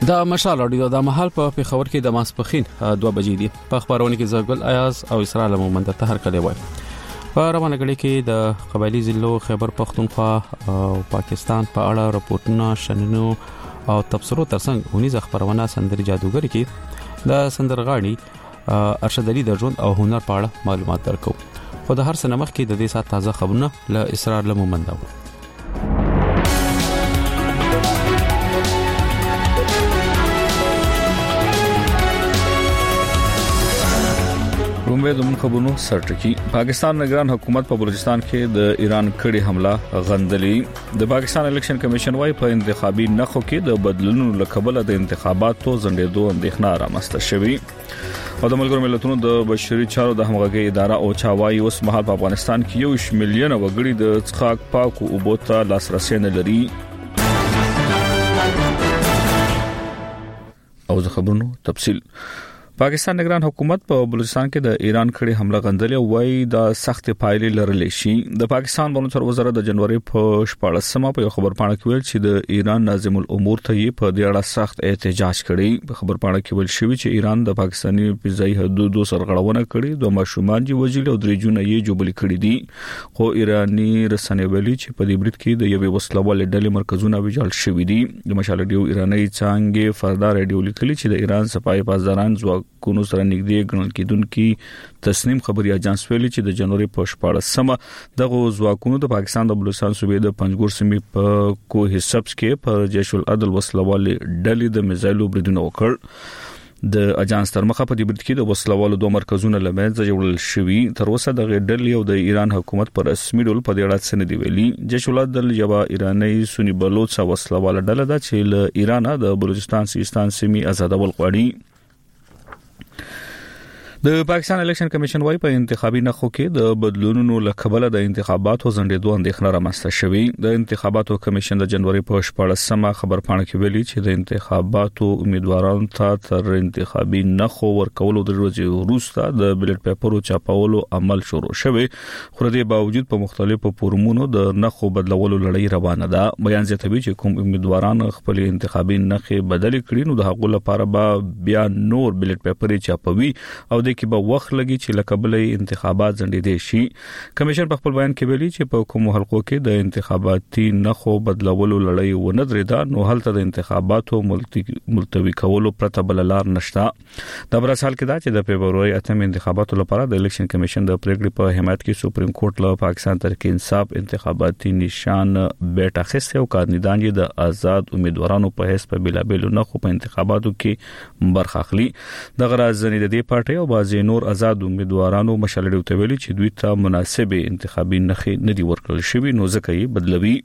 دا مشال اډیو د محل په پیښور کې د ماسپخین 2 بجې دي په خبرونه کې زګل ایاز او اسرائیل مومند ته هر کله وای په روانه غړي کې د قبایلی ضلعو خیبر پختونخوا او پاکستان په اړه راپورټونه شننو او تبصرو ترڅنګ هنیز خبرونه سندري جادوګر کې د سندرغاړي ارشد علي د ژوند او هنر په اړه معلومات درکو خو د هر سنمخ کې د دې سات تازه خبرونه له اسرائیل مومند و رومې د خبرونو سرټکی پاکستان نگران حکومت په بلوچستان کې د ایران کړي حمله غندلې د پاکستان الیکشن کمیشن وايي په انتخابي نخو کې د بدلونونو لکبله د انتخاباتو ځنډېدو اندېښنه رامسته شوې او د ملګرو ملتونو د بشري چارو د همغږي اداره او چاوای اوس مهال په افغانستان کې 1 ملیون وګړي د څښاک پاکو اوبو ته لاسرسي نه لري او د خبرونو تفصیل پاکستان نگران حکومت په بلوچستان کې د ایران کړي حمله غندلې وای د سخت پایلې لرلې شي د پاکستان بنوچر وزارت د جنوري په 14مه په خبر پاڼه کې ویل چې د ایران ناظم الامور ته یې په دې اړه سخت احتجاج کړي په خبر پاڼه کې ویل شوی چې ایران د پاکستاني فضایي حدودو سرغړونه کړي دوه ماشومان چې وژل او درې جون یې جوړل کړي دي خو ایرانی رسنۍ ویلي چې په دې برید کې د یوې وسلوال ډلې مرکزونه ویجاړ شوي دي د مشال ډیو ایرانی څنګه فردا ریډیو لیکلي چې د ایران صفای پاسداران کونو سره نږدې ګڼل کېدونکي تسنیم خبري اژانس ویلي چې د جنوري په 14مه دغه ځواکونو د پاکستان د بلوچستان صوبې د پنځګور سیمې په کوه سبز کې پر جیش العدل وسلوال ډلې د میزایلو بریدونه وکړ د اژانس تر مخه په دې برید کې د وسلوالو دوه مرکزونه لمنځه جوړل شوي تر اوسه د ډلې او د ایران حکومت پر رسمي ډول په دې اړه څه نه دی ویلي جیش العدل یو ایرانی سنی بلوچ وسلوال ډله ده چې له ایران د بلوچستان سیستان سیمې آزادول غواړي د پاکستان الیکشن کمیشن وايي په انتخابي نخو کې د بدلونونو لکبله د انتخاباتو ځنډېدو اندېښنه رامسته شوې د انتخاباتو کمیشن د جنوري په 14مه خبر پاڼه کې ویلي چې د انتخاباتو امیدوارانو ته تر انتخابي نخو ورکولو د ورځې وروسته د بیلټ پیپرو چاپولو عمل شروع شوی خو د باوجود په مختلفو فورمونو د نخو بدلولو لړۍ روانه ده بیان زیاتوي چې کوم امیدواران خپل انتخابي نخې بدل کړي نو د حقوق لپاره به بیا نور بیلټ پیپر چاپوي او کې به وخت لګي چې لکبلې انتخابات ځنډېدي شي کمیشن په خپل بیان کې ویلي چې په کوم حلقو کې د انتخاباتي نخو بدلولو لړۍ ونه درېده نو هلته د انتخاباتو ملتوي کولو پرته بل لار نشته د برسال کې دا چې د فبرवरी 8 انتخاباتو لپاره د الیکشن کمیشن د پریکړې په حمایت کې سپریم کورټ له پاکستان تحریک انصاف انتخاباتي نشان بیټ اخیسته او کاندیدان یې د آزاد امیدوارانو په حساب په بلابل نخو په انتخاباتو کې برخه اخلي د غرازنې د دې پارټي او بعضي نور آزاد امیدوارانو مشالډو ته ویلي چې دوی ته مناسبه انتخابي نخې نه دي ورکړل شوی نو ځکه یې بدلوي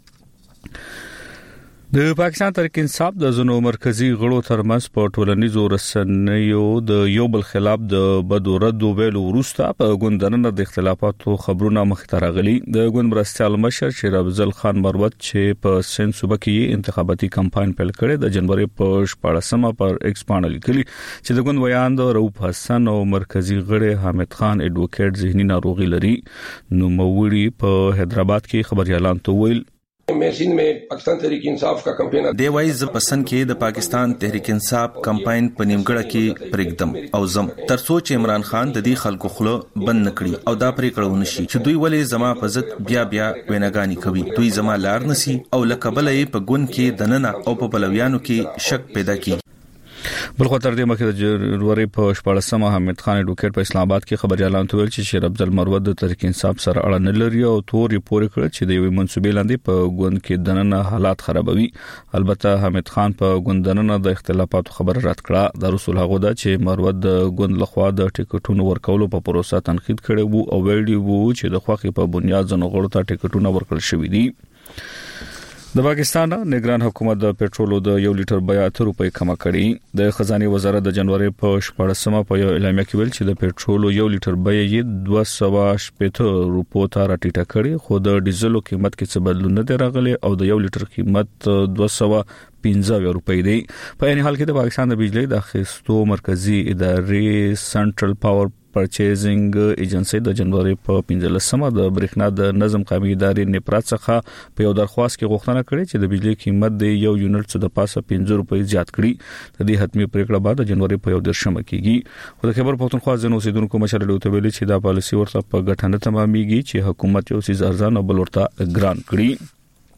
د پاکستان تحریک انصاف د زنو مرکزی غړو ترمنځ په ټولنیزو رسنیو د یو بل خلاف د بدورد ویلو وروسته په ګوندنه د اختلافاتو خبرونه مخته راغلي د ګوند مرستيال مشر شیر افضل خان مروت چې په سند صوبه کې انتخاباتي کمپاین پیل کړي د جنوري په 14مه پر ایکس باندې لیکلي چې د ګوند ویاند رؤف حسن او مرکزی غړي حامد خان اډوکیټ ذهني ناروغي لري نو موري په حیدرآباد کې خبري اعلان تو ویل میرسین میں پاکستان تحریک انصاف کا کمپین دی وای ز پسند کې د پاکستان تحریک انصاف کمپاین په نیمګړه کې پرېږدم او زم تر سوچ عمران خان د دې خلکو خله بند نکړي او دا پرېکړه ونشي چې دوی ولې زما په ضد بیا ویناګانی کوي دوی زما لار نسی او لکبلې په ګون کې دننه او په بلویانو کې شک پیدا کی بل خو تر دې مخکې د جنوري په 14مه حامد خان اډوکیټ په اسلام آباد کې خبري اعلان ویل چې شیر افضل مروت د تحریک انصاف سره اړه نه لري او تور پورې کړ چې د یوې منسوبې لاندې په ګوند کې دننه حالات خرابوي البته حامد خان په ګوند دننه د اختلافاتو خبر رد کړه د رسول هغه دا چې مروت د ګوند لخوا د ټیکټونو ورکولو په پروسه تنقید کړي وو او ویلي وو چې د خوخي په بنیاد زنغړو ته ټیکټونه ورکړل شوې دي د پاکستان نگران حکومت د پېټرولو د 1 لیټر بیه 8 روپۍ کم کړي د خزانه وزارت د جنوري په 14مه په یو اعلامیه کې ویل چې د پېټرولو 1 لیټر بیه یې 280 روپو ته راټیټه کړي خو د ډیزلو قیمت کې څه بدلون نه دی راغلی او د 1 لیټر قیمت 250 15 روپۍ دی. په یعنی حال کې د پاکستان د بجلی د اخیستو مرکزی ادارې سنټرل پاور پرچیزینګ ایجنسی د جنوري په 15مه د برېښنا د نظم قومي ادارې نپرات څخه په یو درخواست کې غوښتنه کړې چې د بجلی قیمت د یو یونټ څخه د پاسه 15 روپۍ زیات کړي. د دې حتمی پریکړه بعد د جنوري په 10مه کېږي. خو د خبر پښتونخوا ځینو اوسیدونکو مشر له توبېلي چې دا پالیسي ورته په ګټنه تمامېږي چې حکومت یو سیز ارزان او بل ورته ګران کړي.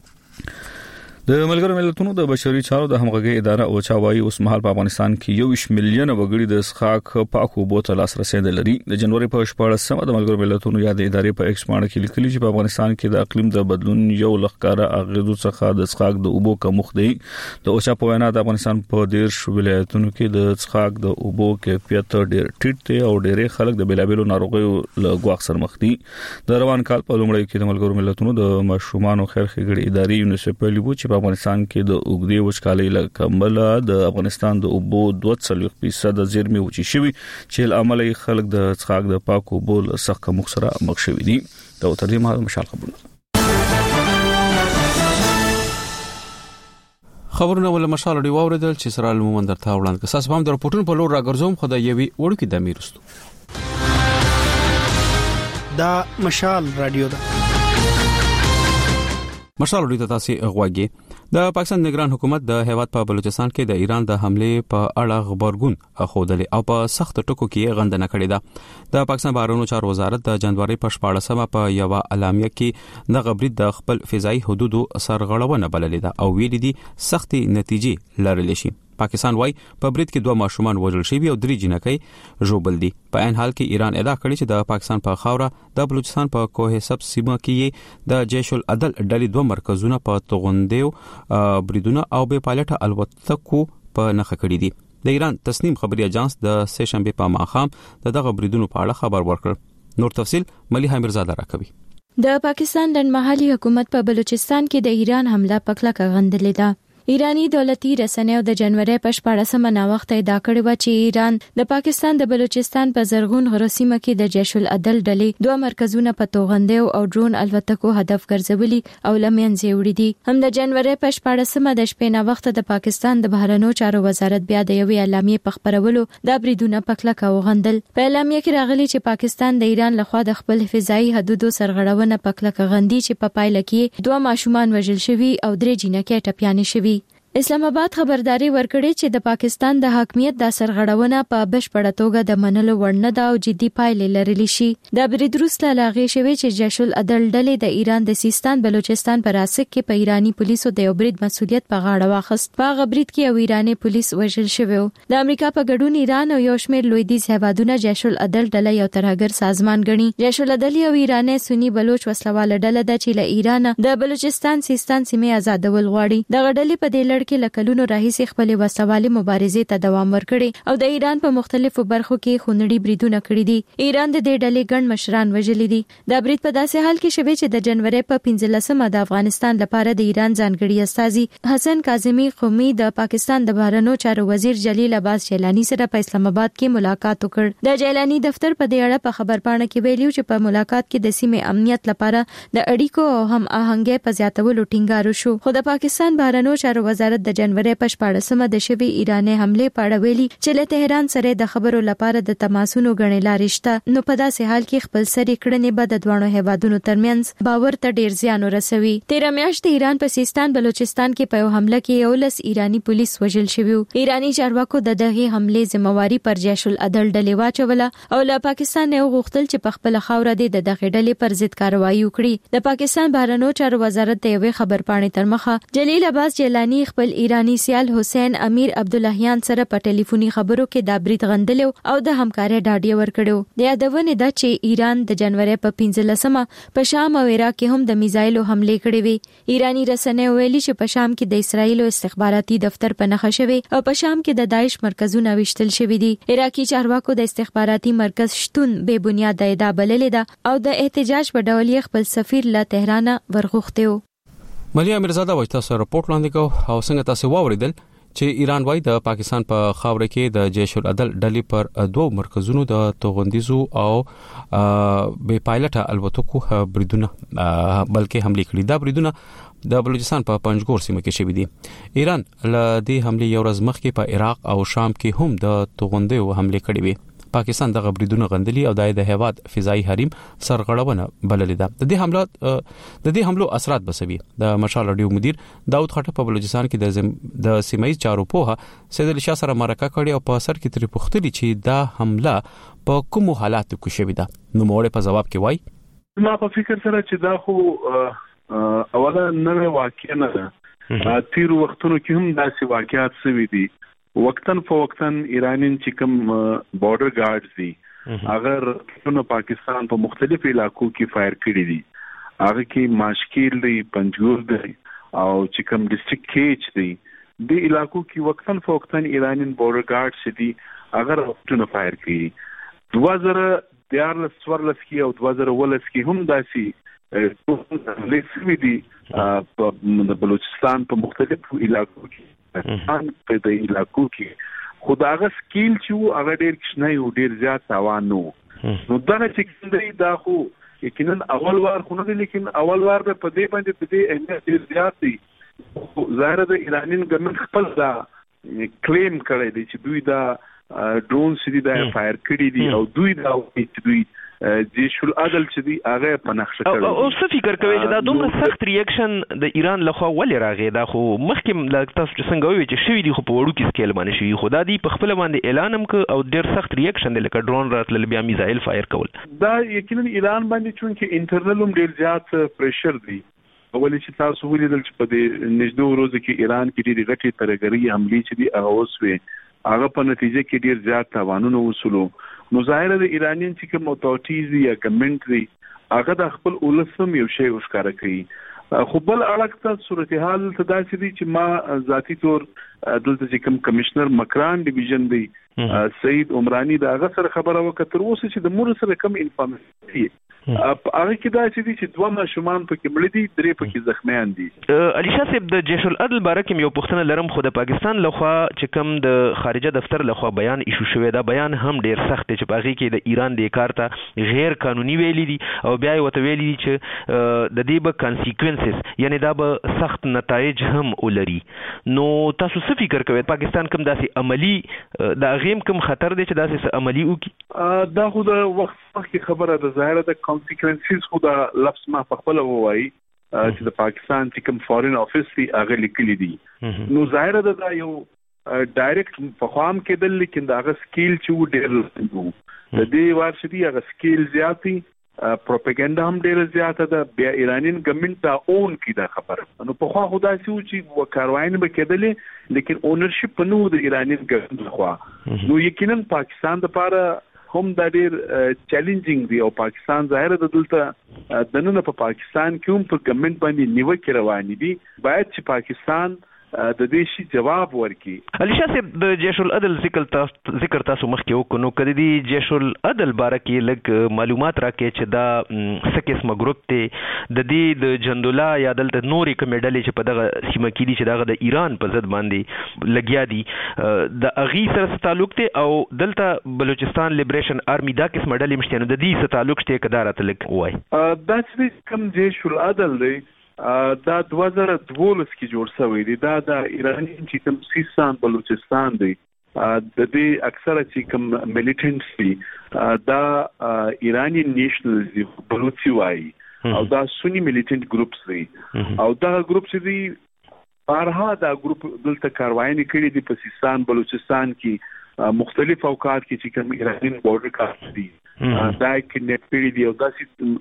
د ملګرو ملتونو د بشري چارو د همغږي اداره اوچا وايي اوس مهال په افغانستان کې 1 میلیون وګړي د اسخاک پاکو بوتل لاسرسي لري. د جنوري په 14مه د ملګرو ملتونو یاد ادارې په ایکس باندې کې لیکلي چې په افغانستان کې د اقلیم د بدلون یو لخکاره اغیزو څخه د اسخاک د اوبو کمښت دی. د اوچا په وینا د افغانستان په ډیر ولایتونو کې د اسخاک د اوبو کیفیت ډیر ټیټ دی او ډیری خلک د بلابلو ناروغیو له ګواښ سره مخ دي. د روان کال په لومړۍ کې د ملګرو ملتونو د ماشومان خیر ښېګړې ادارې یونیسف په لیبو چې افغانستان کې د اوګدي وچکالۍ لکمله د افغانستان د اوبو 2% زیرمې وچی شوی چې عملی خلک د څښاک د پاکو بول سخت مخسره مخ شوی دي. د ترجمه مشال خبرونه ول مشال دی واوریدل چې سره لمون درته وړاندې کساس هم د رپورټونو په لور راګرځوم خدای یوي وړو کې د میرستو دا مشال رادیو ده. مشال لري تاسو غواګي. د پاکستان نگران حکومت د هیواد په بلوچستان کې د ایران د حمله په اړه خبرګون اخودلې او په سخت ټکو کې غندنه کړې ده. د پاکستان بهرنیو چارو وزارت د جنوري په 14مه په یو اعلامیه کې د غبرید د خپل فضائي حدودو سرغړونه بللې ده او ویلي دي سختي نتیجې لرلې شي. پاکستان وايي په برید کې 2 ماشومان وژل شوي او 3 جنکۍ ژوبل دي. په عین حال کې ایران ادعا کړې چې د پاکستان په خاوره د بلوچستان په کوه سب سیمه کې د جیش العدل ډلې 2 مرکزونه په توغندیو بریدونه او به پایلټه الوتکو په نخښه کړې دي. د ایران تصنیم خبري اژانس د سه شنبه په ماښام دغه بریدونو په اړه خبر ورکړ. نور تفصيل مليحه مرزاده راکوي. د پاکستان لنډمهالي حکومت په بلوچستان کې د ایران حمله په کلکه غندلې ده. ایرانی دولتي رسنیو د جنوري په 14مه نا وخت ادعا کړې و چې ایران د پاکستان د بلوچستان په زرغون غرسیمه کې د جیش العدل ډلې 2 مرکزونه په توغندیو او ډرون الوتکو هدف ګرځولي او لمنځه وړي دي. هم د جنوري په 14مه د شپې نا وخت د پاکستان د بهرنیو چارو وزارت بیا د یوې اعلامیې په خبرولو د بریدونه په کلکه وغندل. په اعلامیه کې راغلي چې پاکستان د ایران لخوا د خپل فضائي حدودو سرغړونه په کلکه غندي چې په پایله کې 2 ماشومان وژل شوي او 3 جنکۍ ټپيانې شوي. اسلام آباد خبرداري ورکړې چې د پاکستان د حاکمیت د سرغړونه په بشپړه توګه د منلو وړ نه ده او جدي پایلې لرلې شي. د برید وروسته لاغې شوی چې جیش العدل ډلې د ایران د سیستان بلوچستان پر راسک کې په ایرانی پولیسو د یو برید مسولیت په غاړه واخیست. په هغه برید کې یو ایرانی پولیس وژل شوی و. د امریکا په ګډون ایران او یو شمېر لویدیځ هیوادونه جیش العدل ډله یو ترهګر سازمان ګڼي. جیش العدل یو ایرانی سنی بلوچ وسلواله ډله ده چې له ایران د بلوچستان سیستان سیمې آزادول غواړي. د ډلې په دې لړ کې لکلونو راهیسې خپل وسوالې مبارزې ته دوام ورکړي او د ایران په مختلفو برخو کې خونړي بریدونه کړي دي. ایران د دې ډلې ګڼ مشران وژلي دي. دا برید په داسې حال کې شوی چې د جنوري په 15مه د افغانستان لپاره د ایران ځانګړي استازي حسن کاظمی قومي د پاکستان د بهرنیو چارو وزیر جلیل عباس جیلانی سره په اسلام آباد کې ملاقات وکړ. د جیلانی دفتر په دې اړه په خبرپاڼه کې ویلي چې په ملاقات کې د سیمې امنیت لپاره د اړیکو او هم آهنګۍ په زیاتولو ټینګار وشو. خو د پاکستان بهرنیو چارو وزارت د جنوري په 14مه د شوی ایرانی حمله په اړه ویلي چې له تهران سره د خبرو لپاره د تماسونو غړې لارې شته. نو په داسې حال کې خپل سری کړنې به د دوه هیوادونو ترمنځ باور ته ډیر زیان ورسوي. 13 میاشتې ایران په سیستان بلوچستان کې په یو حمله کې 11 ایرانی پولیس وژل شوی. ایرانی چارواکو د دغه حمله ذمہواری پر جیش العدل ډلې واچوله او له پاکستان نه غوښتل چې په خپل خاوره د دغه ډلې پر ضد کاروایی وکړي. د پاکستان بهرنیو چارو وزارت د یوې خبرپاڼې تر مخه جلیل عباس جیلانی خپل ایرانی سیال حسین امیر عبداللهیان سره په ټلیفوني خبرو کې د برید غندلو او د همکارۍ ډاډ ورکړو. د یادونه ده چې ایران د جنوري په 15مه په شام او عراق کې هم د میزایلو حمله کړې وي. ایرانی رسنۍ ویلي چې په شام کې د اسرایلو استخباراتي دفتر په نښه شوی او په شام کې د داعش مرکزونه وشتل شوی دي. عراقي چارواکو د استخباراتي مرکز شتون به بنیاد ادعا بللې ده او د احتجاج په ډول یې خپل سفیر له تهران ورغوښته. مليحه مرزاده وایي تاسو راپورټ لاندې کو او څنګه تاسو واوریدل چې ایران وايي د پاکستان په خاوره کې د جیش العدل ډلې پر دوه مرکزونو د توغندیزو او بې پایلټه الوتکو بریدونه بلکې حمله کړې. دا بریدونه د بلوچستان په پنجګور سیمه کې شوې دي. ایران له دې حمله یو ورځ مخکې په عراق او شام کې هم د توغندیو حمله کړې وي. پاکستان دغه بریدونه غندلي او د هیواد فضائي حریم سرغړونه بللې ده. د دې حملو اثرات بسوي. د مشال رادیو مدیر داود خټک په بلوچستان کې د سیمایي چارو پوها سید علي شاه سره مرکه کړې او په سر کې تر پوښتنه چې دا حمله په کوم حالاتو کې شوې ده. نو موږ په جواب کې وای ما په فکر سره چې دا خو اوله نوې واقعه نه ده. تیر وختونو کې هم داسې واقعات شوي دي. وقتن فوقتن ایرانین چې کوم بارډر ګارډز دي اگر نو پاکستان په مختلف علاقو کې فایر کړي دي. هغه کې ماشکیل دی، پنجګور دی او چې کوم ډیسټریکټ کېچ دی. د علاقو کې وقتن فوقتن ایرانین بارډر ګارډز دي اگر نو فایر کړي. 2014 کې او 2018 کې هم داسي لیکسوي دي په بلوچستان په مختلفو علاقو کې په دې علاقو کې خداغه سکیل چې هغه ډیر کښنه یو ډیر زیات تاوان نو دا چې کندري دا خو یقینا اول وار خو نه، لیکن اول وار په دې باندې په دې اهمیت ډیر زیات دی. ظاهر د ایرانین ګورنمنت خپل دا کلیم کړی دی چې دوی دا ډرون سړي دا فایر کړی دي او دوی دا چې دوی جیش العدل چې دی هغه په نقشه کړو. او څه فکر کوي چې دا دومره سخت ریاکشن د ایران لخوا ولې راغی؟ دا خو مخکې تاسو څنګه وایي چې شوی دی خو په وړو کې سکیل باندې شوی، خو دا دی په خپل باندې اعلان هم ک او ډیر سخت ریاکشن دی لکه ډرون راتل بیا میزایل فایر کول. دا یقینا ایران باندې چونکه انټرنل هم ډیر زیات پریشر دی. اولې چې تاسو ولیدل چې په دې نږدې ورځو کې ایران کې ډېری غټي ترګری حملې چې دی هغه وسوي، هغه په نتیجه کې ډیر زیات تاوانونه وصولو. نو ظاهر د ایرانین چې کوم اتورټیز یا ګورنمنت دی هغه د خپل ولسم یو شی وښکاره کوي. خو بل اړخ صورتحال ته داسې دی چې ما ذاتی طور دلته چې کوم کمشنر مکران ډیویژن دی سید عمرانی دا هغه سره خبره وکړه تر اوسه چې د مور سره کوم انفارمیشن دی هغه کې دا چې دوه ماشومان پکې مړ دي، درې پکې زخمیان دي. علي شاه صاحب د جیش العدل باره کې یو پوښتنه لرم. خو د پاکستان لخوا چې کوم د خارجه دفتر لخوا بیان ایشو شوی دا بیان هم ډیر سخت دی چې په هغه کې د ایران د کار ته غیر قانوني ویلي دي او بیا یې وته ویلي دي چې د دې به کانسیکوینسز یعنی دا به سخت نتایج هم ولري. نو تاسو څه فکر کوئ پاکستان کوم داسې عملی د غیم کوم خطر دی چې داسې عملی وکړي؟ دا خو د وخت مخکې خبره ده. ظاهره د کانسیکوینسز خو دا لفظ ما په خپل وایي چې د پاکستان چې کوم فارن افیس دی هغه لیکلي دي. نو ظاهره ده دا یو ډایرکټ په خام کېدل، لیکن دا هغه سکیل چې ډېر لږ د دې وار چې دی هغه سکیل زیاتی، پروپاګاندا هم ډېر زیاته ده. بیا ایرانین ګورنمنت دا اون کی دا خبره. نو په خوا خدای چې وکاروین به کېدلې، لیکن اونرشپ په نو د ایرانین ګورنمنت خوا. نو یقینا پاکستان لپاره هم دا ډیر چیلنجینګ دی او پاکستان ظاهر د دلته د نن په پاکستان کې هم په ګورنمنت باندې نیوکه روانې دي. باید چې پاکستان د دې شي جواب ورکړي. علي شاه صاحب د جیش العدل ذکر تاسو مخکې وکړو، نو کله دی جیش العدل باره کې لږ معلومات راکړئ چې دا څه قسمه ګروپ دی، د دې د جندولا یا دلته نورې کومې ډلې چې په دغه سیمه کې دي چې دغه د ایران په ضد باندې لګیا دي د اغي سره تعلق دی او دلته بلوچستان لیبریشن آرمی دا قسمه ډلې مشته نو د دې سره تعلق شته کدار تلک وای. دا چې کوم جیش العدل دی دا 2012 کې جوړ شوی دی. دا د ایرانی چې کوم سیستان بلوچستان دی د دې اکثره چې کوم میلیټنټس دي دا ایرانی نیشنل دی بلوچي وای او دا سنی میلیټنټ ګروپس دي او دا ګروپ چې دی بارها دا ګروپ دلته کاروایي کړي دي په سیستان بلوچستان کې مختلف اوقات کې چې کوم ایرانی بورډر کارت دي دا کې نت پیډ دی او دا چې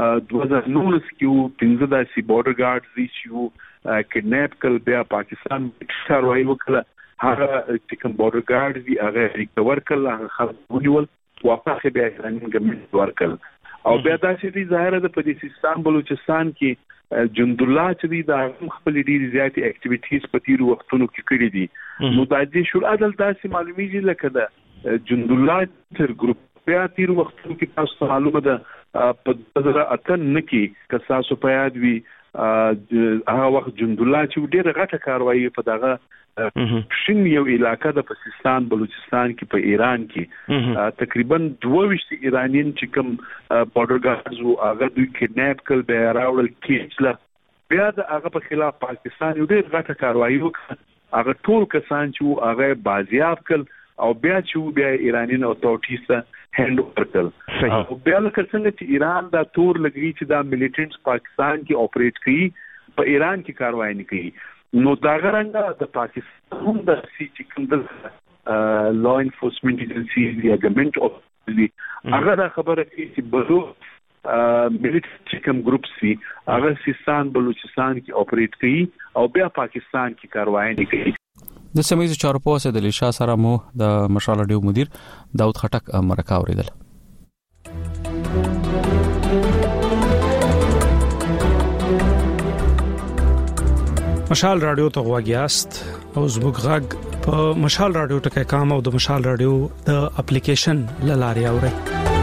2019 کې 15 داسې بورډر ګارډز دي چې کډناپ کړل، بیا پاکستان کاروایي وکړه، هغه چې کوم بورډر ګارډز دي هغه ریکور کړل، هغه خلک ونیول، واپس بیا ایرانی ګورنمنت ورکړل او بیا داسې دي ظاهره د په سیستان بلوچستان کې جندولا چې دی دا خپل ډیر زیاتې اکټیویټیز په تیر وختونو کې کړې دي. نو د جیش العدل داسې معلومیږي لکه د جندولا تر ګروپ بیا تیر وختونو کې تاسو معلومه ده په 2008 کې که تاسو په یاد وي هغه وخت جند الله چې ډېر غټه کاروایی په دغه شین یو علاقہ د پاکستان بلوچستان کې په ایران کې تقریبا 22 ایرانیان چې کوم بارډر ګارډز هغه دوی کډناپ کړل به راوړل کېچله بیا د هغه په خلاف پاکستان یو ډېر غټه کاروایی وکړه هغه ټول کسان چې هغه بازیاب کړل او بیا ایرانیان اتورټیز هند ورکړل او بیا لکه څنګه چې ایران دا تور لګی چې دا میلیټنټس پاکستان کې اپریټ کوي په ایران کې کاروایی نه کوي نو دا غرانګه د پاکستان هم د سی چې کوم د لا انفورسمنت ایجنسی یا ګورنمنت اف هغه خبره کوي چې بلو ملیټری کوم ګروپس وی هغه سیستان بلوچستان کې اپریټ کوي او بیا پاکستان کې کاروایی نه کوي. د سیمایي چارو په وسه د لیشا سره مو د مشال رادیو مدیر داود خټک مرکه اوریدل. مشال رادیو ته غواګیاست او زموږ غږ په مشال رادیو ټکي کام او د مشال رادیو د اپلیکیشن لاري اوري.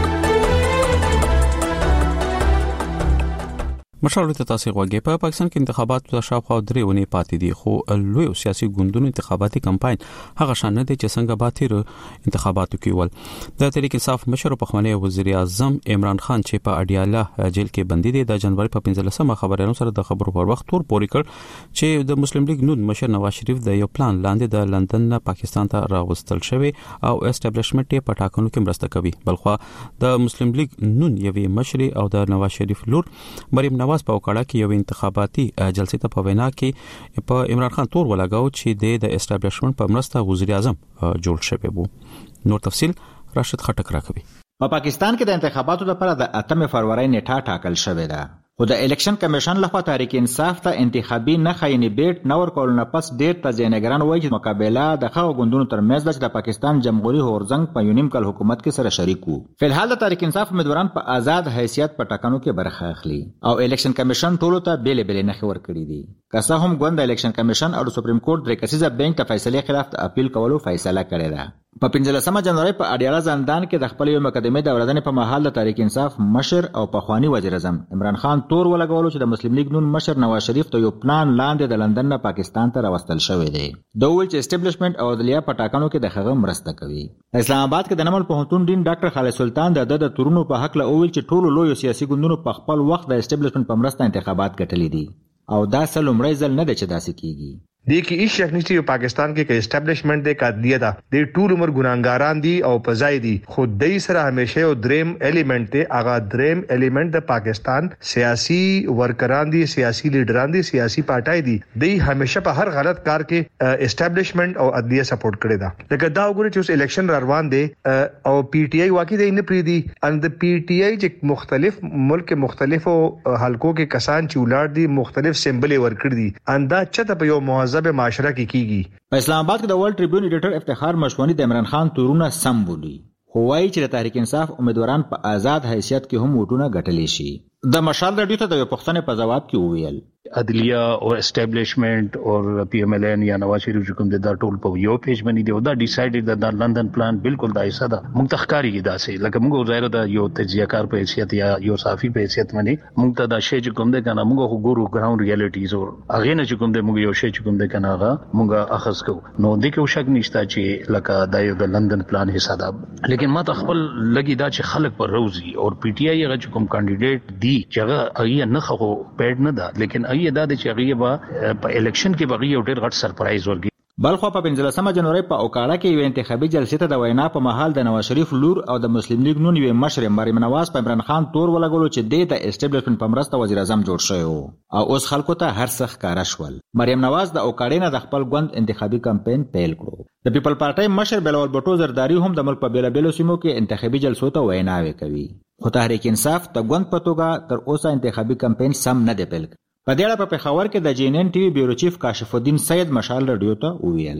مشال ته تاسو غواګي په پاکستان کې انتخاباتو ته شاوخوا 3 ونې پاتې دي خو لوی سیاسي ګوندونو انتخاباتي کمپاین هغه شان نه دي چې څنګه باتیر انتخاباتو کې ول. د تحریک انصاف مشر په خمنه وزیر اعظم عمران خان چې په اډیاله جیل کې بندي دي د جنوري په 15مه خبرونو سره د خبرو پر وخت تور پوري کړ چې د مسلم لیگ نون مشر نواز شریف د یو پلان لاندې د لندن نه پاکستان ته راوستل شوی او اسټابلیشمنت په ټاکنو کې مرسته کوي. بلخو د مسلم لیگ نون یوې مشر او د نواز شریف لور مریم نواز په وکړه کې یو انتخاباتي جلسې ته په وینا کې په عمران خان تور ولګاو چې د اسټابلیشمنت په مرسته وزیر اعظم جوړ شوی وو. نور تفصيل راشد خټک راکوي. په پاکستان کې د انتخاباتو لپاره د 8 فروری نیټه ټاکل شوې ده خو د الیکشن کمیشن لخوا تحریک انصاف ته انتخابي نه خايني بیت نور کول نه پس ډېر تزینګران وایي چې مقابله د خو غوندونو ترمنځ د پاکستان جمهوریت هورزنګ په یونیم کال حکومت کې سره شریک وو. فلحال د تحریک انصاف امیدواران په آزاد حیثیت په ټاکنو کې برخه اخلي او الیکشن کمیشن ټولو ته بیل نه خبر کړی دي. که څه هم غوند الیکشن کمیشن او سپریم کورټ د کسیزه بینک ته فیصله خلاف د اپیل کولو فیصله کړې ده. په 15 جنوري په اډیاله زندان کې د خپل یو مقدمه د وردن په محل د تحریک انصاف مشر او پخوانی وزیر اعظم عمران خان تور ولګولو چې د مسلم لیگ نون مشر نواز شریف ته یو پلان لاندې د لندن نه پاکستان ته راوستل شوی دی. د ویل چې اسټابلیشمنت او عدلیه په ټاکنو کې د خغه مرسته کوي. اسلام آباد کې د نمل پوهنتون دین ډاکټر خالد سلطان د تورونو په حق له ویل چې ټولو لوی سیاسي ګوندونو په خپل وخت د اسټابلیشمنت په مرسته انتخابات ګټلې دي او دا سلومړی ځل نه دی چې داسې کیږي. देखिए इस शक नहीं चाहिए पाकिस्तान के एस्टेब्लिशमेंट दे का दिया था दे टूल उमर गुनाहगारान दी और पजाई दी खुद दई सरा हमेशा और ड्रेम एलिमेंट थे आगा ड्रेम एलिमेंट द पाकिस्तान सियासी वर्करान दी सियासी लीडरान दी सियासी पार्टी दी दई हमेशा पर हर गलत कार के एस्टेब्लिशमेंट और अदलिया सपोर्ट करे था लेकिन दा उगरे चूस इलेक्शन ररवान दे और पीटीआई वाकई दे इन प्री दी एंड द पीटीआई जो मुख्तलिफ मुल्क के मुख्तलिफ हलकों के कसान चूलाट दी मुख्तलिफ सिंबल वर्कर दी अंदा चत पे यो जब معاشره کې کیږي. په اسلام آباد کې د ورلد ټریبیون ایډیټر افتخار مشوانی د عمران خان تورونه سم بولی خو وايي چې د تحریک انصاف امیدواران په آزاد حیثیت کې هم ووټونه ګټلی شي. د مشال رادیو ته د پښتنې په جواب کې وویل عدلیه او اسټابلیشمنت او پی ایم ایل ان یا نواز شریف کوم د ټول په یو پیج باندې دی او دا ډیسایډډ د لندن پلان بالکل دا ایسا ده موږ تخکاری کې داسې لکه موږ ظاهر ده یو تجزیه‌کار په حیثیت یا یو صحافي په حیثیت باندې موږ ته دا شی چې کوم ده کنه موږ ګورو ګراوند ریالټیز او هغه نه چې کوم ده موږ یو شی چې کوم ده کنه هغه موږ اخذ کو نو د کې شک نشته چې لکه دا یو د لندن پلان حصہ ده لیکن ما ته خپل لګی دا چې خلک پر روزي او پی ټی آی هغه کوم کاندیدټ دی چې هغه نه خو پیډ نه ده لیکن هغه دا چې هغه په الیکشن کې بغي یو ډېر غټ سرپرایز ورګي. بلخو په 15 جنوري په اوکاړه کې یو انتخابي جلسې ته د وینا په محل د نواز شریف لور او د مسلم لیگ نون یو مشر مریم نواز په عمران خان تور ولګولو چې د اسټابلیشمنت په مرسته وزیر اعظم جوړ شوی او اوس خلکو ته هر څه ښکارا شول. مریم نواز د اوکاړې نه د خپل ګوند انتخابي کمپاین پیل کړو. د پیپل پارټي مشر بلال بټو زرداری هم د ملک په بیلابیلو سیمو کې انتخابي جلسو ته ویناوي کوي خو تحریک انصاف د ګوند په توګه تر اوسه انتخابي کمپاین سم نه دی پیل. په دې اړه په پېښور کې د جینن ټي وي بیورو چیف کاشف الدین سید مشال رادیو ته وویل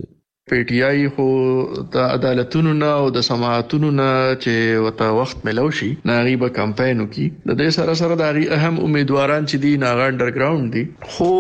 پی ټ آی خو د عدالتونو نه او د سماعتونو نه چې وته وخت ملو شي ناغي به کمپاینو کې د دې سره د اهم امیدواران چې دي ناغه انډرګراوند دي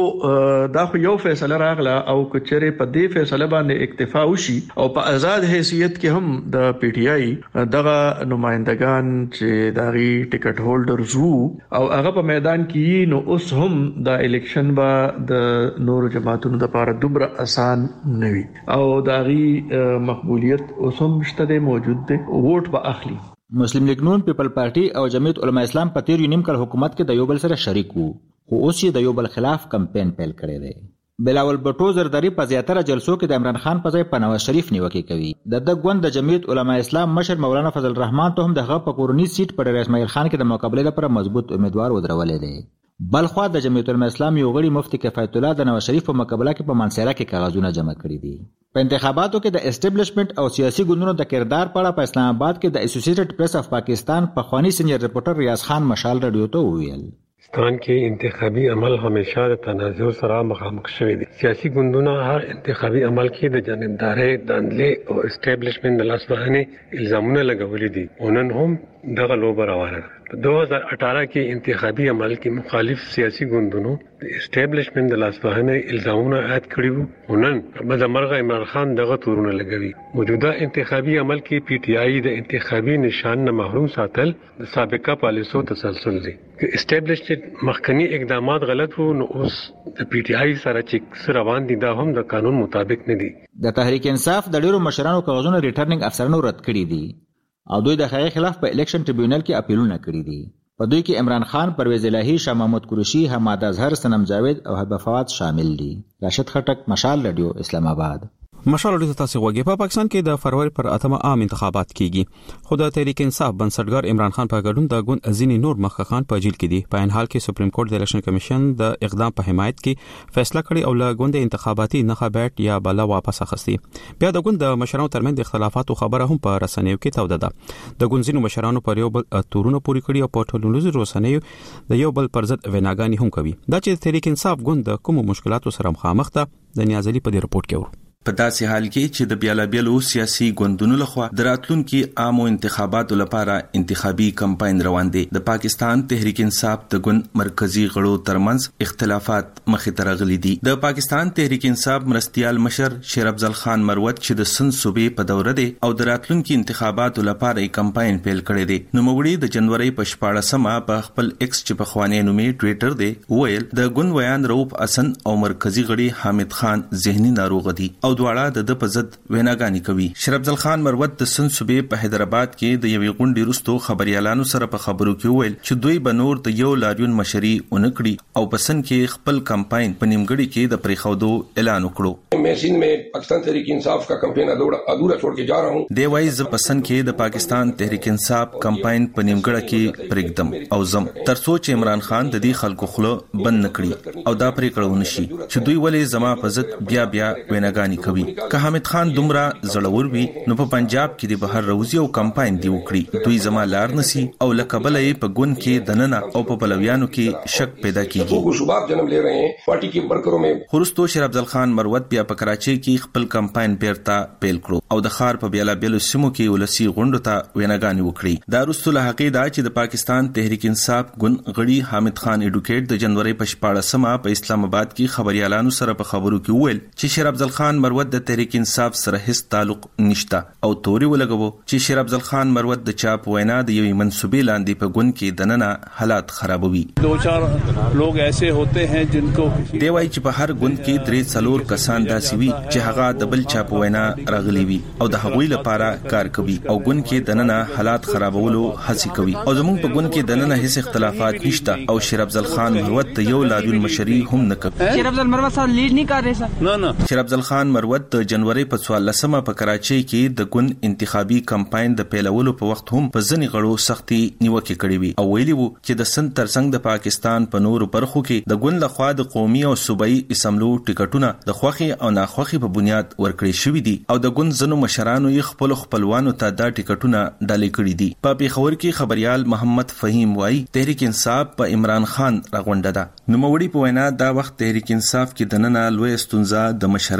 خو دا خو یو فیصله راغله او کچره په دې فیصله باندې اکتفا وشي او په آزاد حیثیت کې هم د پی ټ آی دغه نمائندگان چې داغي ټیکټ هولډرز وو او هغه په میدان کې نو اوس هم د الیکشن با د نور جماعتونو د لپاره دومره آسان نه وي او داغي مقبولیت اوس هم شته موجود دی ووټ به اخلي. مسلم لیگ نون پیپل پارټي او جمعیت علماء اسلام په تیر نیم کال حکومت کې د یو بل سره شریک وو خو اوس یې د یو بل خلاف کمپاین پیل کړی دی. بلاول بټو زرداری په زیاتره جلسو کې د عمران خان په ځای په نواز شریف نیوکه کوي. د غوند د جمعیت علماء اسلام مشر مولانا فضل الرحمن ته هم دغه په کورونی سیټ په ډیر اسماعیل خان کې د مقابله لپاره مضبوط امیدوار ودرولې دی. بلخوا د جمعیت علماء اسلام یو غړي مفتی کفایت الله د نواز شریف په مقابله کې په منصیره کې کاغذونه جمع کړي دي. په انتخاباتو کې د اسټابلیشمنت او سیاسي ګوندونو د کردار په اړه په اسلام آباد کې د اسوسییټډ پریس اف پاکستان پخوانی سینیئر ریپورټر ریاض خان مشال رادیو ته وویل پاکستان کې انتخابي عمل همیشه د تنازع سره مخامخ شوی دی. سیاسي ګوندونه هر انتخابي عمل کې د جانبدارۍ دندلې او اسټابلیشمنت د لاسوهنې الزامونه لګولې دي. ونن هم دغه لوبه روانه ده. 2018 کې انتخابي عمل کې مخالف سیاسي ګوندونو د اسټابلیشمنت د لاسوهنې الزامونه عائد کړي وو. ونن بدمرغه عمران خان دغه تورونه لګوي. موجوده انتخابي عمل کې پی ټ آی د انتخابي نشان نه محروم ساتل د سابقه پالیسو تسلسل دی. که اسټابلیشمنت مخکنی اقدامات غلط وو نو اوس د پی ټ آی سره چې روان دي دا هم د قانون مطابق نه دي. د تحریک انصاف د ډیرو مشرانو کاغذونه ریټرنینګ افسرانو رد کړي دي او دوی د هغې خلاف په الیکشن ټریبیونل کې اپیلونه کړي دي. په دوی کې عمران خان، پرویز الهی، شاه محمود قریشي، حماد اظهر، سنم جاوید او حبیب فواد شامل دي. راشد خټک، مشال رادیو، اسلام آباد. مشال رادیو تاسو غوږی. په پاکستان کې د فروری پر 8 عام انتخابات کیږي. خو د تحریک انصاف بنسټګر عمران خان په ګډون د ګوند ازینی نور مخخان په جیل کې دي. په ان حال کې سپریم کورټ د الیکشن کمیشن د اقدام په حمایت کې فیصله کړې او له ګوند انتخاباتي نخبه بیٹ یا بلا واپس اخستي. بیا د ګوند د مشرانو ترمنځ اختلافاتو خبره هم په رسنیو کې توده ده. د ګوند ځینو مشرانو پر یو بل تورونه پوری کړی او په ټولنیزو رسنیو د یو بل پر ضد ویناګانی هم کوي. دا چې تحریک انصاف ګوند د کوم مشکلاتو سره مخامخ ده د نیازلي په دې رپورت کې ورو. په داسې حال کې چې د بیلابیلو سیاسي ګوندونو لخوا د راتلونکي عامو انتخاباتو لپاره انتخابي کمپاین روان دي. د پاکستان تحریک انصاف د ګوند مرکزی غړو ترمنځ اختلافات مخې ته راغلي دي. د پاکستان تحریک انصاف مرستيال مشر شیر افضل خان مروت چې د سند صوبې په دوره دي او د راتلونکي انتخاباتو لپاره کمپاین پیل کړی دی. نو موږ د جنوري په 14مه په خپل ایکس چې په خوانې نومې ټوئیټر دی ویل د ګوند ویان روپ حسن او مرکزی غړي حامد خان ذهني ناروغ دي او دواړه د په ضد ویناګانی کوي. شیر افضل خان مروت د سند صوبې په حیدرآباد کې د یوې غونډې وروسته خبريالانو سره په خبرو کې ویل چې دوی به نور د یو لاریون مشري اونکړي او په سند کې خپل کمپاین په نیمګړي کې د پریخودو اعلان وکړو. मैं सिंध में पाकिस्तान तहरीक इंसाफ का कैंपेन अधूरा छोड़ के जा रहा हूं. دی وايي ز پسند کې د پاکستان تحریک انصاف کمپاین په نیمګړه کې پرېږدم او زم ترڅو چې عمران خان د دې خلکو خلو بند نکړي او دا پریکړه ونشي چې دوی ولې زما په ضد بیا ویناګانی کوي. که حامد خان دومره زړور وي نو په پنجاب کې د بهر روزي او کمپاین دی وکړي. دوی زما لار نسی او لکبلې په ګوند کې دننه او په بلویانو کې شک پیدا کیږي. شباب جنم لے رہے ہیں پارٹی کے ورکروں میں. خرستو شیر افضل خان مروت بیا په کراچۍ کې خپل کمپاین بیرته پیل کړو او د خار په بیلابیلو سیمو کې ولسی غونډو ته ویناګانی وکړي. دا رسول حقیقت دا چې د پاکستان تحریک انصاف ګوند غړي حامد خان ایډوکیټ د جنوري په 14مه په اسلام آباد کې خبريالانو سره په خبرو کې ویل چې شیر افضل خان مروت د تحریک انصاف سره هیڅ تعلق نشته او توري ولګو چې شیر افضل خان مروت د چاپ وینا د یوې منسوبې لاندې په ګوند کې دننه حالات خرابوي. دو چار لوگ ایسے ہوتے ہیں جن کو دی وايي چې په هر ګوند کې 3-4 کسان داسي وي چې هغه د بل چاپ وینا راغلي وي او د هغوی لپاره کار کوي او ګوند کې دننه حالات خرابولو هڅه کوي او زموږ په ګوند کې دننه هیڅ اختلافات نشته او شیر افضل خان مروت د یو لاریون مشري هم نه کوي. شیر افضل مروت صاحب لیډ نه کوي سر. نه شیر افضل خان مروت د جنوري په 14مه په کراچۍ کې د ګوند انتخابي کمپاین د پیلولو په وخت هم په ځنی غړو سختي نیوکه کړې وي او ویلي وو چې د سند ترڅنګ د پاکستان په نورو برخو کې د ګوند لخوا د قومي او صوبایي اسمبلو ټیکټونه د خوخي او ناخوخي په بنیاد ورکړي شوې دي او د ګوند زنو مشرانو یې خپل خپلوانو ته دا ټیکټونه ډالې کړي دي. په پیښور کې خبريال محمد فهیم وايي تحریک انصاف په عمران خان راغونډه ده. نو موړي په وینا دا وخت تحریک انصاف کې دننه لوی استونزا د مشرۍ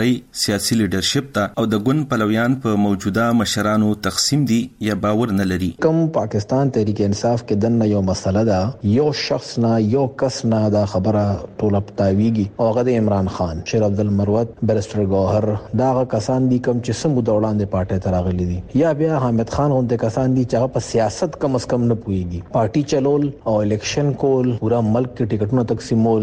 سیاسي لیډرشپ ته او د ګوند پلویان په موجوده مشرانو تقسیم دي یا باور نه لري. کوم پاکستان تحریک انصاف کې دنه یو مسله ده، یو شخص نه یو کس نه دا خبره ټوله پتاویږي او هغه د عمران خان، شیر عبدالمروت، بیرسټر گوهر، دا کسان دي کوم چې سمو دوران د پارټي ته راغلي دي، یا بیا حامد خان غونډه کسان دي چې هغه په سیاست کم از کم نه پويږي. پارټي چلول او الیکشن کول، پورا ملک کې ټیکټونه تقسیمول،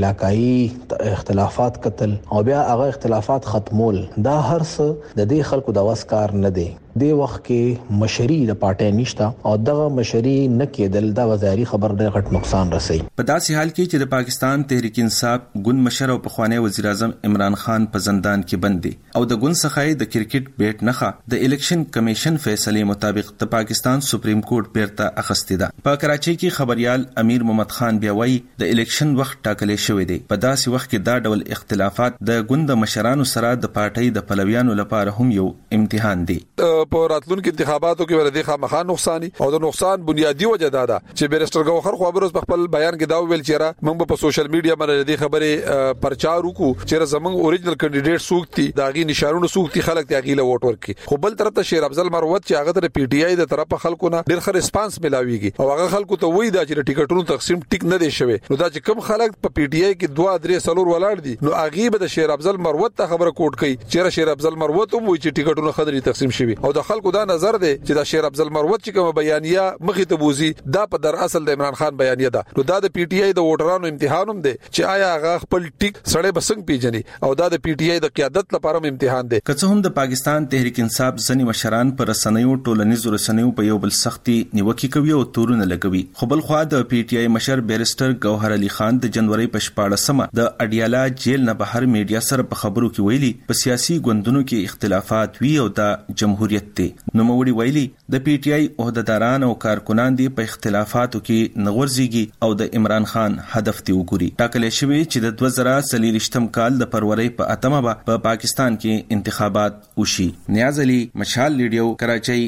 علاقائی اختلافات قتل او بیا هغه اختلافات ختمول، دا هر څه د دې خلکو د واسکار نه دی. د وخت کې مشري د پارټي نشته او دغه مشري نه کېدل دا وزاري خبر ډېر غټ نقصان رسي. په داسې حال کې چې د پاکستان تحریک انصاف ګوند مشر او پخوانی وزیر اعظم عمران خان په زندان کې بند دي او د ګوند څخه د کرکټ بیٹ نخه د الیکشن کمیشن فیصله مطابق د پاکستان سپریم کورټ بیرته اخستې ده. په کراچۍ کې خبريال امیر محمد خان بیا وایي د الیکشن وخت ټاکلې شوی دی. په داسې وخت کې دا ډول اختلافات د ګوند مشرانو سره د پارټي د پلویانو لپاره هم یو امتحان دی. په راتلونکو انتخاباتو کې ولدي خامخا نقصان او د نقصان بنیادی وجه دا چې بیرسټر گوهر خو خبرو په خپل بیان کې دا ویل چې را موږ په سوشل میډیا باندې د خبره پرچار وکړو چې زمونږ اوریجنل کینډیډیټ سوکتي داغي نشانونو سوکتي خلک ته غیله ووټ ورکړي. خو بل طرف ته شیر افضل مروت چې هغه د پی ټی آی د طرفه خلکو نه ډیر ښه ریسپانس ملاويږي او هغه خلکو ته وایي دا چې ټیکټونو تقسیم ټیک نه دی شوی. نو دا چې کم خلک په پی ټی آی کې 2-3 ولاړ دي نو هغه به د شیر افضل مروت ته خبره کوټ کوي چې شیر افضل مروت هم وایي چې ټیکټونو خدري تقسیم شوی او د خلکو دا نظر دی چې دا شیر افضل مروت چې کوم بیانیه مخې ته بوزي دا په در اصل د عمران خان بیانیه ده. نو دا د پی ټی آی د ووټرانو امتحان هم دی چې آیا هغه خپل ټیک سړی بسنګ پیژني او دا د پی ټی آی د قیادت لپاره هم امتحان دی. که څه هم د پاکستان تحریک انصاف ځنی مشران پر رسنیو ټولنیزو رسنیو په یو بل سختي نیوکه کوي او تورونه لګوي، خو بل خو د پی ټی آی مشر بیرسټر گوهر علي خان د جنوري په 14مه د اډیالا جیل نه بهر میډیا سره په خبرو کې ویلي په سیاسي ګوندونو کې اختلافات وی او د جمهوریت دی. نو موړي ویلي د پی ټی آی عہدیداران او کارکونان دي په اختلافاتو کې نغورځيږي او د عمران خان هدف دی وګوري. ټاکلې شوی چې د 2023م کال د فروری په 8مه په پاکستان کې انتخابات وشي. نیاز علي، مشال ریډیو، کراچۍ.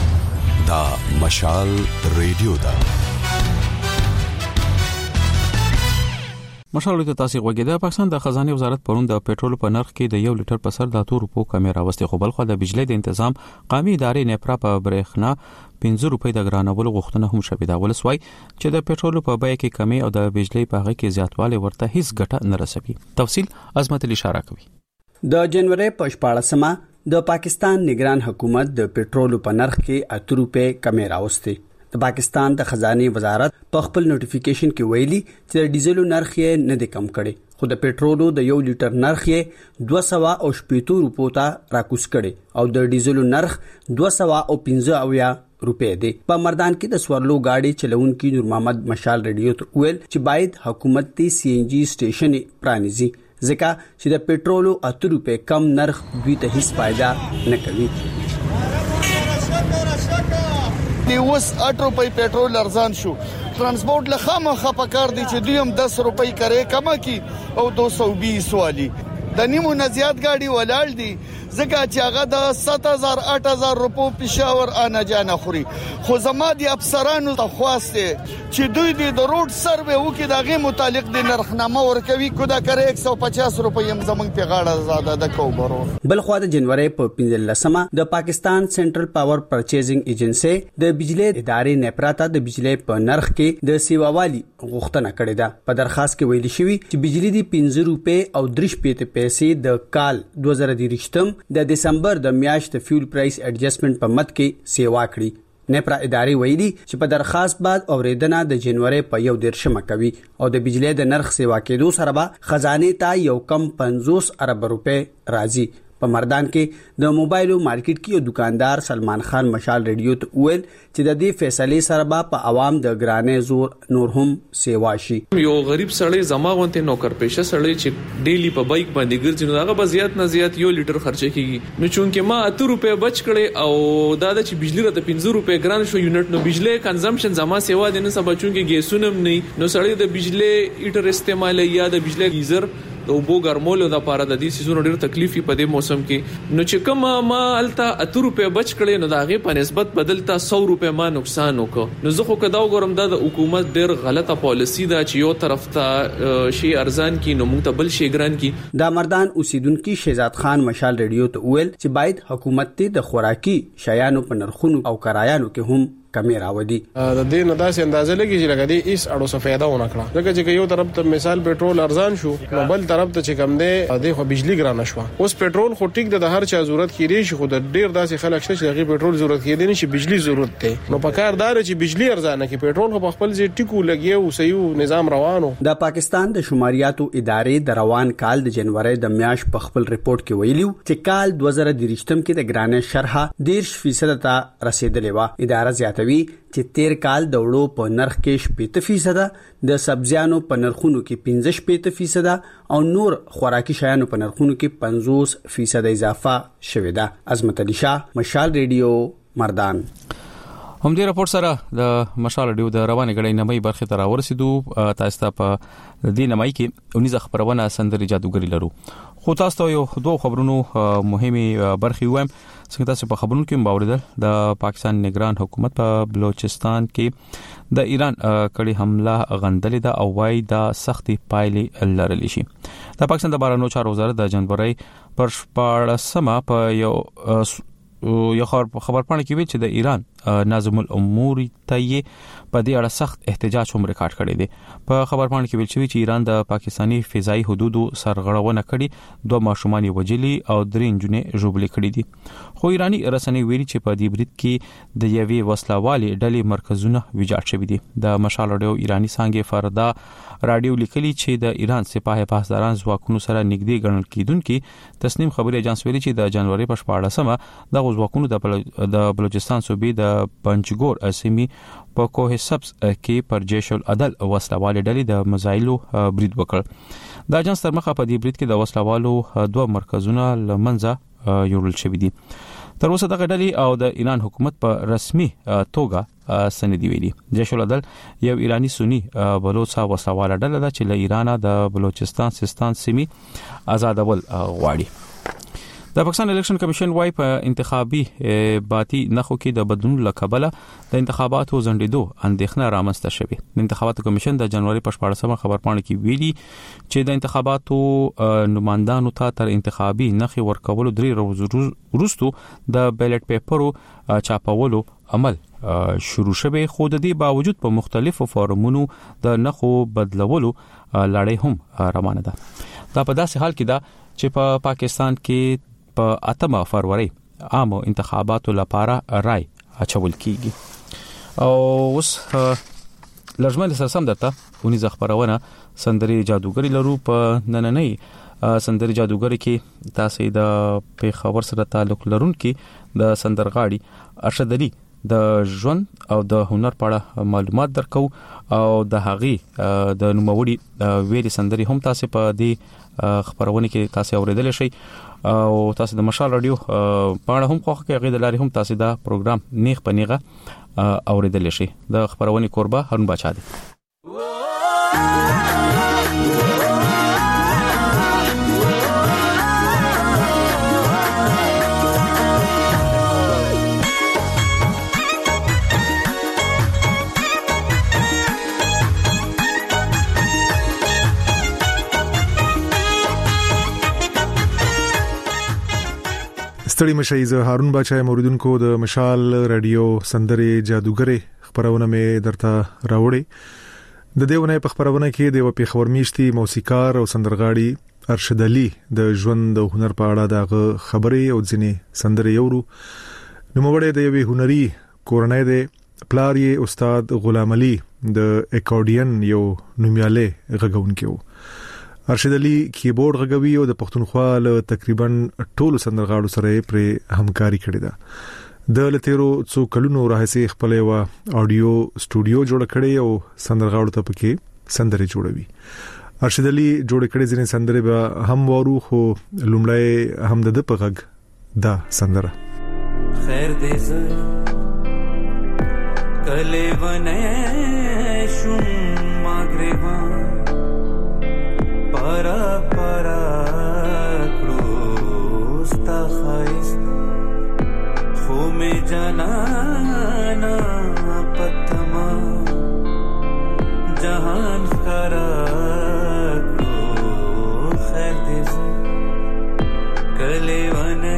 دا مشال ریډیو دا مشال ته تاسو غوږی. د پاکستان د خزانه وزارت پرون د پېټرول په نرخ کې د 1 لیټر په سر د 2 روپو کمی راوستي، خو بل خو د بجلی د تنظیم قومي ادارې نپرا په برېښنا 15 روپۍ د ګرانولو غوښتنه هم شوې ده. ولسوي چې د پېټرول په بیه کې کمی او د بجلی په هغه کې زیاتوالی ورته هیڅ ګټه نه رسوي. تفصیل عظمت علی اشاره کوي. د جنوري په 14مه د پاکستان نگران حکومت د پېټرول په نرخ کې 8 روپۍ کمی راوستي. د پاکستان د خزانه وزارت په خپل نوټیفیکیشن کې ویلي چې د ډیزلو نرخ یې نه دی کم کړي، خو د پېټرولو د 1 لیټر نرخ یې 280 روپو ته راکوس کړي او د ډیزلو نرخ 215 روپے دی. په مردان کې د سورلو گاڑی چلونکي نور محمد مشال ریډیو ته ویل چې باید حکومت تی سی ان جی سټیشن پرانیزي ځکه چې د پېټرولو 8 روپے کم نرخ دوی ته هیڅ فائدہ نه کوي. دی اوس 8 روپۍ پېټرول ارزان شو، ترانسپورت له خامخا پکار دي چې دوی هم 10 روپۍ کرے کما کی او 220 والی د نیمو نه زیات گاڑی ولاړ دي ځکه چې هغه د 7000-8000 روپو پېښور انا جانا خوري. خو زما دي افسرانو ته خواسته چې دوی د روډ سروې وکړي دغه متعلق د نرخنامه ورکوي کودا کرے 150 روپۍ هم زمونږ په غاړه زاده د کوبرو. بل خو د جنوري په 15مه د پاکستان سنټرل پاور پرچیزینګ ایجنسی د بجلی ادارې نپراتا د بجلی په نرخ کې د سیواوالي غوښتنه کړې ده. په درخواست کې ویل شوی چې بجلی دی 15 روپۍ او 3 پیسې د کال 2023 د دسمبر د میاشت فیول پرایس ایڈجسټمنټ په مت کې سیوا کړي. نپرا ادارې ویلي چې په درخواست بعد اوریدنه د جنوري په 1 کوي او د بجلی د نرخ سیوا کېدو سره به خزانه ته یو کم 50 ارب روپے راځي. په مردان کې د موبایلو مارکیټ کې یو دکاندار سلمان خان مشال ریډیو ته ویل چې د دې فیصلې سره به په عوام د ګرانې زور نور هم سیوا شي. یو غریب سړی زماغونته نوکر پیشه سړی چې ډیلی په بایک باندې ګرځي نو هغه به زیات نه زیات 1 لیټر خرچه کیږي. نو چونکه ما 8 روپے بچ کړي او دا د چې بجلی راته 15 روپے ګران شو یونټ، نو بجلی کنزمپشن زما سیوا دي نه سبا چونکه ګیسونه نه نو سړی د بجلی هیټر استعمال یا د بجلی گیزر د اوبو ګرمولو د لپاره د دې سيزونو ډېر تکلیفي په دې موسم کې نو چې کوم ما الته 8 روپے بچ کړي نو دا غي په نسبت بدلتا 100 روپے ما نقصان وکړ نو زه خو کدا وګورم دا د حکومت ډېر غلطه پالیسی ده چې یو طرف ته شي ارزان کی نو موږ ته بل شي ګران کی. دا مردان اوسیدونکو شهزاد خان مشال ریډیو ته ویل چې باید حکومت ته د خوراکي شیانو په نرخونو او کرایانو کې هم کمی راوړي. د دې نه داسې اندازه لګي چې لکه دې هیڅ اړو څه فائدہ ونه کړه ځکه چې یو طرف ته مثال پېټرول ارزان شو نو بل طرف ته چې کم دی د خو بجلی ګرانه شو. اوس پېټرول خو ټیک د هر چا ضرورت کیږي شي خو د ډیر داسې خلک شته چې هغه پېټرول ضرورت کیږي نه شي بجلی ضرورت دی نو پکاردار چې بجلی ارزانه کې پېټرول خو خپل ځای ټیکو لګي او صحیح نظام روانو. د پاکستان د شماریاتو ادارې د روان کال د جنوري د میاشت په خپل ریپورت کې ویلو چې کال 2023 کې د ګرانه شرحه 10% ته رسیدلې و. اداره زیاتوي چې تیر کال د وړو په نرخ کې 70%، د سبزیانو په نرخونو کې 15% او نور خوراکي شیانو په نرخونو کې 50% اضافه شوې ده. عظمت علي شاه، مشال ریډیو، مردان. هم دې راپور سره د مشال ریډیو د روانې غړې نمای برخه تر ورسېدو. تاسو ته په دې نمای کې 19 خبرونه سندري جادوګری لرو خو تاسو ته یو دوه خبرونو مهمه برخه وایم. څنګه تاسو په خبرونو کې باوریدل د پاکستان نگران حکومت په بلوچستان کې د ایران کړي حمله غندلې ده او وايي دا سختي پایلې لرلې شي. د پاکستان د بهرنیو چارو وزارت د جنوري پر 14 په یو خبر پاڼه کې ویل چې د ایران ناظم الامور ته په دې اړه سخت احتجاج هم ریکارډ کړی دی. په خبر پاڼه کې ویل شوی چې ایران د پاکستانی فضائي حدودو سرغړونه کړې، 2 ماشومان وژلي او 3 نجونې ژوبلې کړې دي. خو ایرانی رسنۍ ویلي چې په دې برید کې د یوې وسلوالي ډلې مرکزونه ویجاړ شوي دي. د مشال ریډیو ایرانی څنګه فردا رادیو لیکلي چې د ایران سپاه پاسداران ځواکونو سره نږدې ګڼل کیدونکي تسنیم خبري اجانس ویلي چې د جنوري په 14 د ځواکونو د بلوچستان صوبې د پنجګور اسمي په کوه سبز کې پر جيش العدل وسلوالي ډلې د مزایلو برید وکړ. د اجانس تر مخه په دې برید کې د وسلوالو 2 مرکزونه لمنځه یوړل شوې دي. تر اوسه دغه ډلې او د ایران حکومت په رسمي توګه سندې ویلي. جيش العدل یو ایرانی سنی بلوچ وسلواله ډله ده چې له ایران د بلوچستان سیستان سیمي آزادول غواړي. د پاکستان الیکشن کمیشن وايي په انتخابي باتی نخو کې د بدلون لکبله د انتخاباتو ځنډېدو اندېښنه رامنځته شوه. د انتخاباتو کمیشن د جنوري په 14 خبر پاڼه کې ویلي چې د انتخاباتو نمائندانو ته تر انتخابي نخي ورکولو 3 ورځې وروسته د بیلټ پیپرو چاپولو عمل شروع شوه. خو د دې باوجود په مختلفو فورمونو د نخو بدلولو لړۍ هم روانه ده. دا په داسې حال کې ده چې په پاکستان کې په 8 فروری عام انتخاباتو لپاره رای اچول کیږي. او اوس لږمن سره سم درته 19 خبرونه سندري جادوګری لرو. په نننۍ سندري جادوګری کې تاسو د پیښور سره تعلق لرونکي د سندرغاړي ارشد علي د ژوند او د هنر په اړه معلومات درکو او د هغي د نوموړي ویلي سندري هم تاسو په دې خبرونه کې تاسو اوریدل شي او تاسو د مشال رادیو په اړه هم خوښ کې غوډه لري هم تاسو دا پروګرام نیغ په نیغه اوریدل شي. د خبرونه قربا هرون بچا دي. ستړي مشي زه هارون بچای موریدونکو د مشال رادیو سندري جادوګری خبرونه مې درته راوړي. د دیونه په خبرونه کې د پیښور میشتي موسیقار او سندرغاړي ارشد علي د ژوند او هنر په اړه د خبرې او ځینې سندري یورو. نوموړی د یوې هنري کورنۍ د پلار یې استاد غلام علي د اکورډین یو نومیاله غږونکو. ارشد علي کیبورډ غږوي او د پښتونخوا له تقریبا ټولو سندرغاړو سره پر همکاري کړې ده. د لتیرو څو کلونو راهسي خپل یو اډیو سټوډیو جوړ کړی او سندرغاړو ته پکې سندري جوړوي. ارشد علي جوړ کړي ځینې سندري به هم وورو خو لومړی هم د په غږ دا سندره خیر دې ز کله ونه شوم ماګریوان para जहान खरा को खैर दिस कलेवने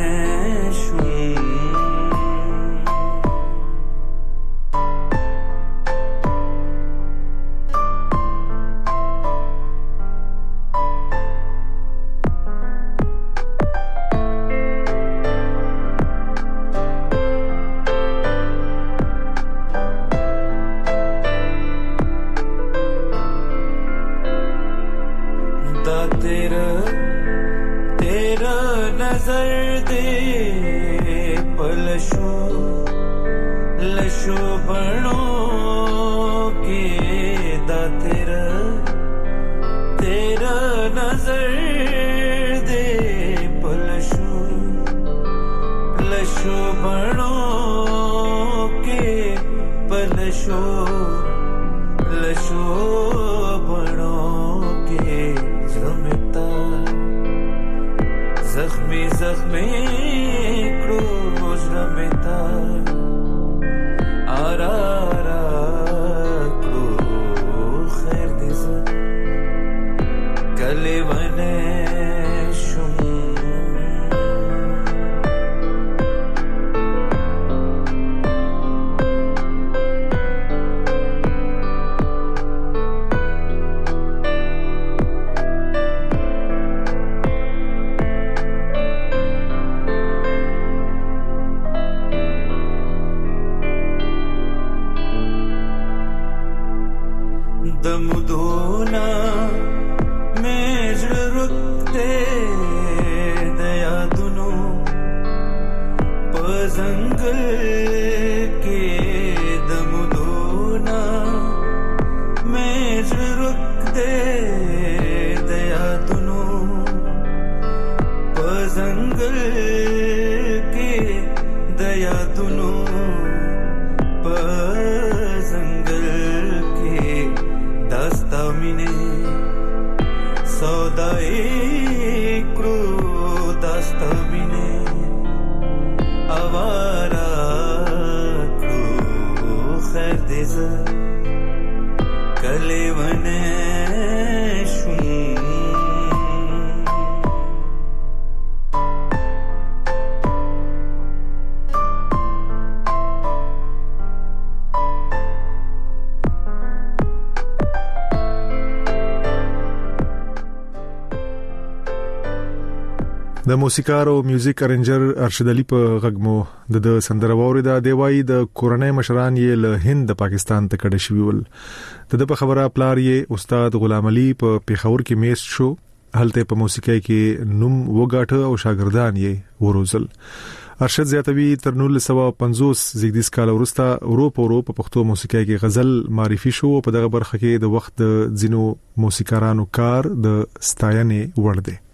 د موسیقار او میوزیک ارنجر ارشد علي په غږمو د سندره ووريدا دیوای د کورنۍ مشران یې له هند د پاکستان ته کډه شوی ول د په خبره پلار یې استاد غلام علي په پیښور کې میس شو هلته په موسیقۍ کې نوم وګاټه او شاګردان یې وروزل ارشد زیاتوي تر 1950 زیږدیز کال وروسته اروپا په پښتو موسیقۍ کې غزل معرفي شو په دغه برخه کې د وخت د ځینو موسیقارانو کار د ستاینې وړ دی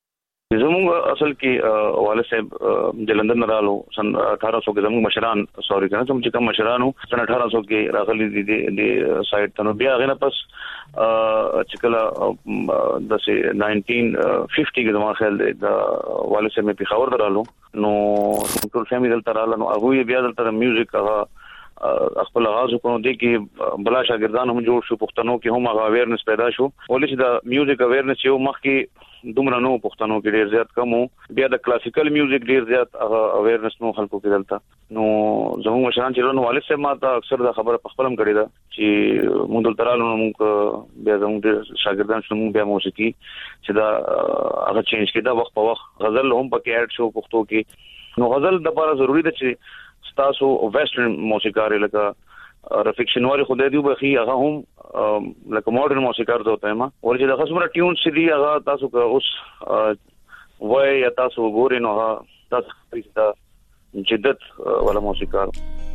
زموږ اصل کې والد صاحب د لندن رالو سن 1800 کې زموږ مشران سوري کنه چې کوم مشرانو سن 1800 کې راغلي دي د سایت ته نو بیا غنه پس چې کله د 1950 کې زموږ خیال د والد صاحب په خبر درالو نو ټول فیملی دلته رالو نو هغه بیا دلته میوزیک هغه خپل آغاز وکړو د کې بلا شاګردان هم جوړ شو پښتنو کې هم هغه اویرنس پیدا شو ولې چې د میوزیک اویرنس یو مخ کې دومره نو پښتنو کې ډیر زیات کم بیا د کلاسیکل میوزیک ډیر زیات اویرنس نو خلکو کې دلته نو زموږ مشران چې نو والد صاحب ماته اکثر دا خبره په خپلم کړی دا چې مونږ دلته رالو موږ بیا زموږ شاګردان شنو بیا موسیقي چې دا هغه چینج کړه وخت په وخت غزل هم پکې اډ شو پښتو کې نو غزل د لپاره ضروری ده چې تاسو ویسټرن موسیقار لکه رفیق شنواری خدای دی بخي هغه هم لکه ماډرن موسیقار ته وته ما ورته د خصمره ټیون سي دي هغه تاسو که اوس وای یا تاسو ګورئ نو تاسو د جدت ولا موسیقار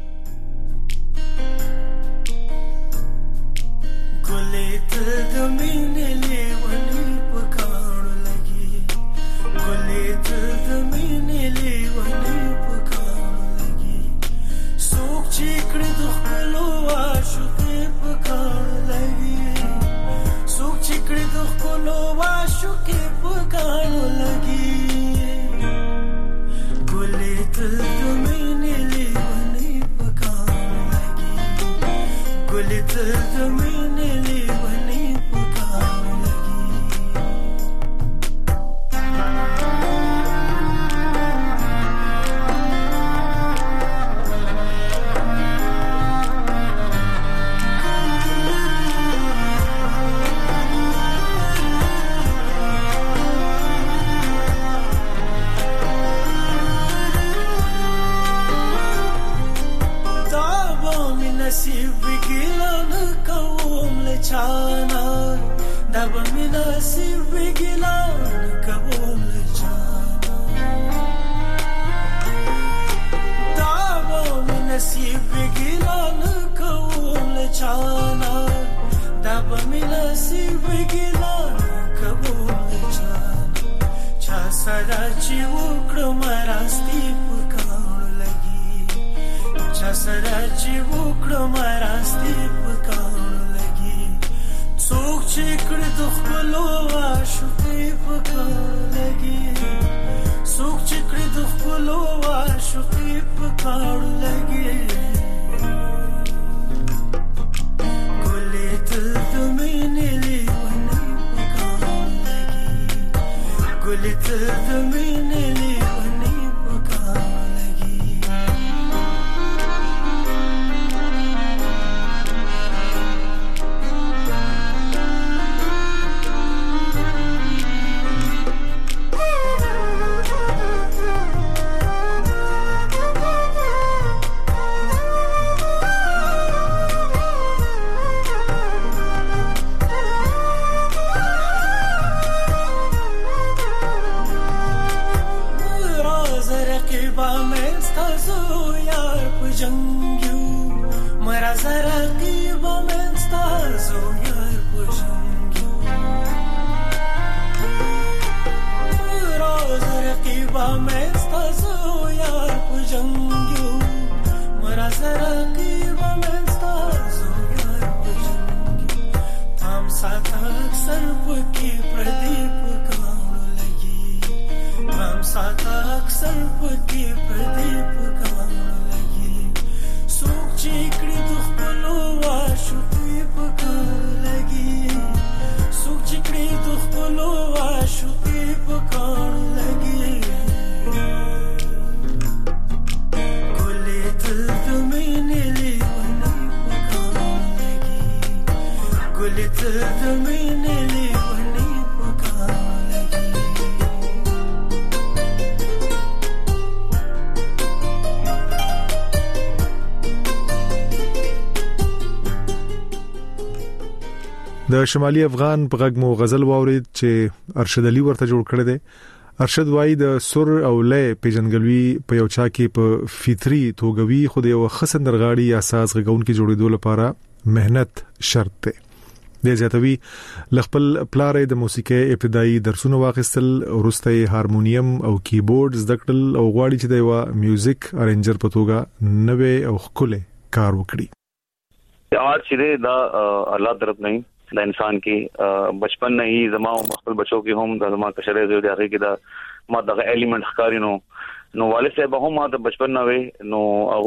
ګلې ته د مینې لیونی پکاړو لګي ګلې ته د مینې لیونی چیکړه د خپلو عاشقې په کار لګي سوک چیکړه د خپلو عاشقې په کار لګي ګلې ته د مینې لیونی په کار لګي ګلې ته د مینې چانا دا به می نصیب بگیلان کبول چانا دا به می نصیب بگیلان کبول چانا دا به می نصیب بگیلان کبول چانا چا سره چی وکړم راستی پکاړو لګي چا سره چی وکړم راستی پکاړو لګي څوک چې کړه د خپل عاشقې پکاړو لګي څوک چې کړه د خپل عاشقې پکاړو لګي ګلې تل د مینې لیونی پکاړو لګي ګلې تل د مینې لیونی پکاړو لګي د شمالي افغان په غږ مو غزل واورید چې ارشد علي ورته جوړ کړی دی. ارشد وای د سر او لې پیژنګلوي په یو چا کې په فطري توګوي خو د یو خسندرغاړي یا ساز غږون کې جوړېدو لپاره مهنت شرط دی. د زیاتوي لخپل پلارې د موسیقي ابتدایي درسونه واخیستل ورسته هارمونیم او کیبورډ زده کړل او غواړي چې د یو میوزیک ارنجر په توګه نوې او خپل کار وکړي. آرٹ چې دا الله طرف نه د انسان کې بچپن نه هی زما خپل بچو کې هم د زما کشرې زو د هغه کې دا ما دغه الیمنت ښکاری نو والد صاحب هم ما د بچپن نه وي نو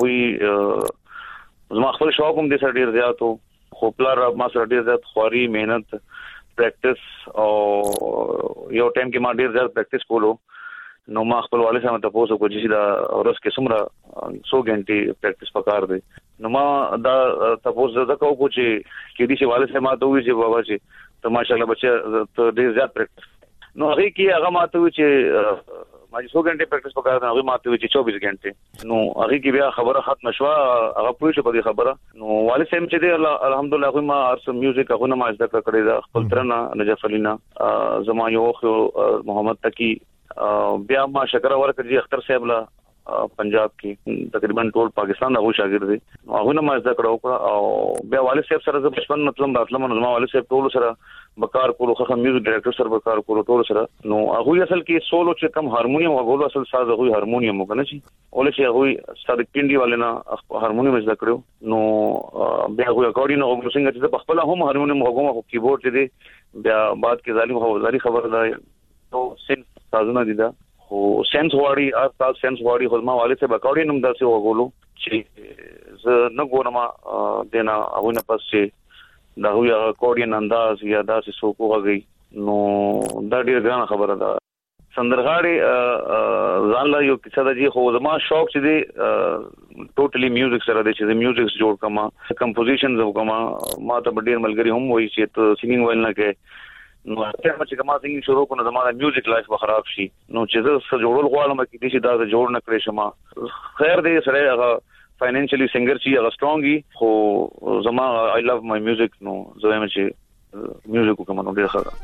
هغه زما خپل شوق هم د سر ډیر زیاتو خو پلار ما سره ډیر زیات خوري مهنت پریکټس او یو ټایم کې ما ډیر زیات پریکټس کولو نو ما خپل والد صاحب ته پوسو کو چې دا ورځ کې څومره 100 غنټې پریکټس پکار دی نو ما دا تاسو زده کوو چې کې دي چې والد صاحب ما ته وی چې بابا چې ته ماشاءالله بچا ته ډیر زیات پریکټس نو هغه کې هغه ما ته وی چې ما 100 غنټې پریکټس پکار دی هغه ما ته وی چې 24 غنټې نو هغه کې بیا خبره ختم شوه هغه پوه شو په دې خبره نو والد صاحب چې دی الحمدلله هغه ما ارس میوزیک هغه ما زده کړی دا خپل ترنه نجف علینا زما یو محمد تقی بیا ما شکر ورکړي اختر صاحب لا پنجاب کې تقریبا ټول پاکستان هغه شاګرد دي هغه نه ما زده کړو او بیا والد صاحب سره بچپن مطلب راتلم نو ما والد صاحب ټول سره بکار کولو خو میوزیک ډایرکټر سره بکار کولو ټول سره نو هغه اصل کې سولو چې کم هارمونیم هغه اصل ساز هغه هارمونیم وکنه شي اول شي هغه ستاد پینډي والنا هارمونیم زده کړو نو بیا هغه اکورډین او څنګه چې په خپل هم هارمونیم هغه کیبورډ چې دی بیا بعد کې ظالم هوزاري خبر ده نو سین سازونه دي دا خو سنس واړی تاسو سنس واړی خو ما والد صاحب اکورډین هم داسې وغولو چې زه نه ګورم دینا هغه نه پس چې دا هو اکورډین انداز یا داسې سوکو غږی نو دا ډیر ګرانه خبره ده سندرغاړي ځان لا یو کیسه ده خو زما شوق چې دی ټوټلی میوزیک سره دی چې میوزیک جوړ کما کمپوزیشنز وکما ما ته ډیر ملګری هم وایي چې ته سینګینګ ویل نه کې نو هغه چې کما څنګه شروع کړو زموږ میوزیک لایف به خراب شي نو چې زه سره جوړول غواړم چې دې دا جوړ نه کړې شم خیر دې سره هغه فاینانشلی سنگر چې هغه سترونګي خو زما آی لوف مای میوزیک نو زه هم چې میوزیک کوم نو ډیر ښه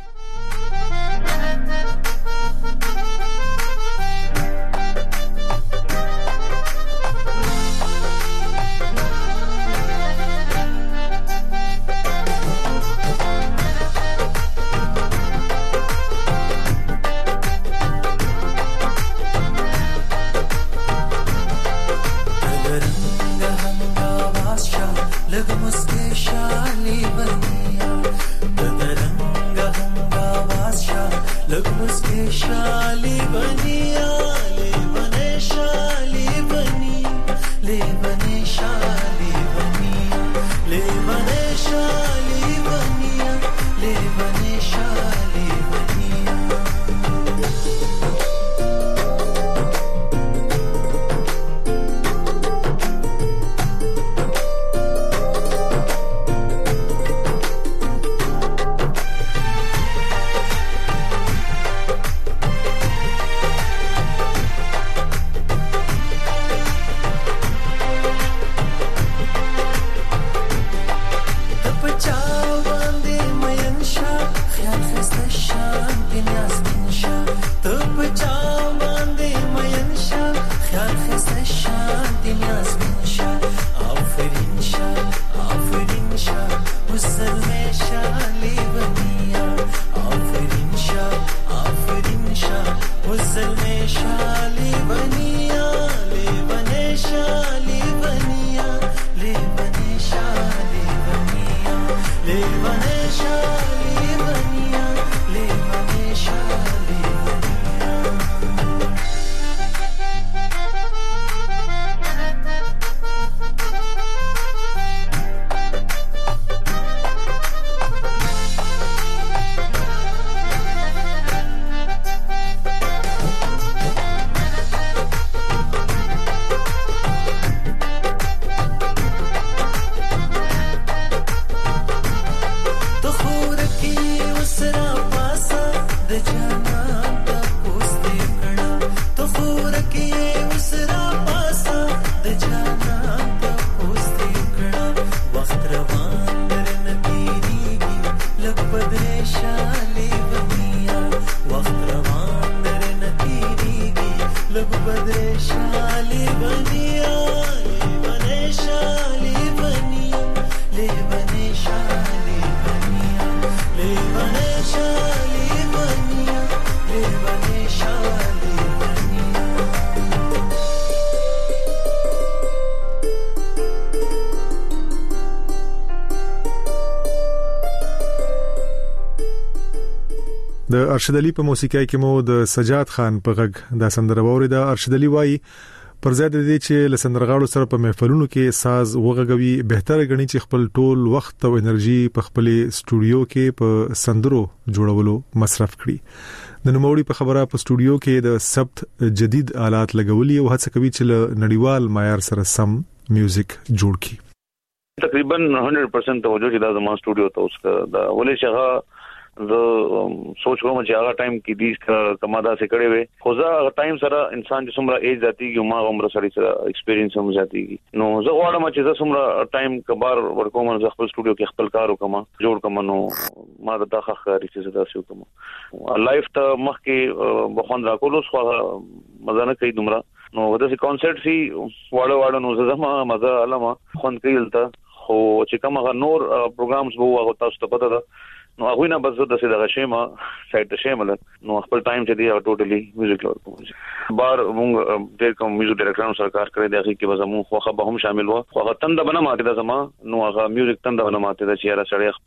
د ارشد علي په موسیقۍ کې مو د سجاد خان په غږ د سندره ووري د ارشد علي وای پر ځای د دې چې لسندرغاړو سره په محفلونو کې ساز وغږوي بهتره غني چې خپل ټول وخت او انرژي په خپل سټوډیو کې په سندرو جوړولو مصرف کړي د نوموړي په خبره په سټوډیو کې د ثبت جدید آلات لګولي او هڅه کوي چې نړیوال معیار سره سم میوزیک جوړ کړي تقریبا 100% توجه چې دا زموږ سټوډیو ته اوس دا ولې شغه زه سوچ کوم چې هغه ټایم کې دې کماده سره کړي وي خو زه هغه ټایم سره انسان چې څومره ایج ذاتي ما عمر سره ایکسپیرینس هم ذاتي نو زه غواړم چې زه څومره ټایم کبار ورکوم زه خپل سټوډیو کې خپل کار وکم جوړ کوم نو ما دا ښه چې زه تاسو کوم لایف ته مخ کې بخوند راکولو خو مزه نه کوي دومره نو وداسې کانسرت سي واړه نو زما مزه علامه خوند کوي دلته خو چې کوم هغه نور پروګرامز وو هغه تاسو ته پته ده نو هغه نه بس د څه د غشیمه سایت شامل نو خپل ټایم چې دی ټوټلی میوزیک لور کوم بار موږ ډېر کوم میوزیک ډایرکټرانو سره کار کړی دی چې به زمو خو به هم شامل و خو هغه تند بنه ماته د زما نو هغه میوزیک تند بنه ماته د چې را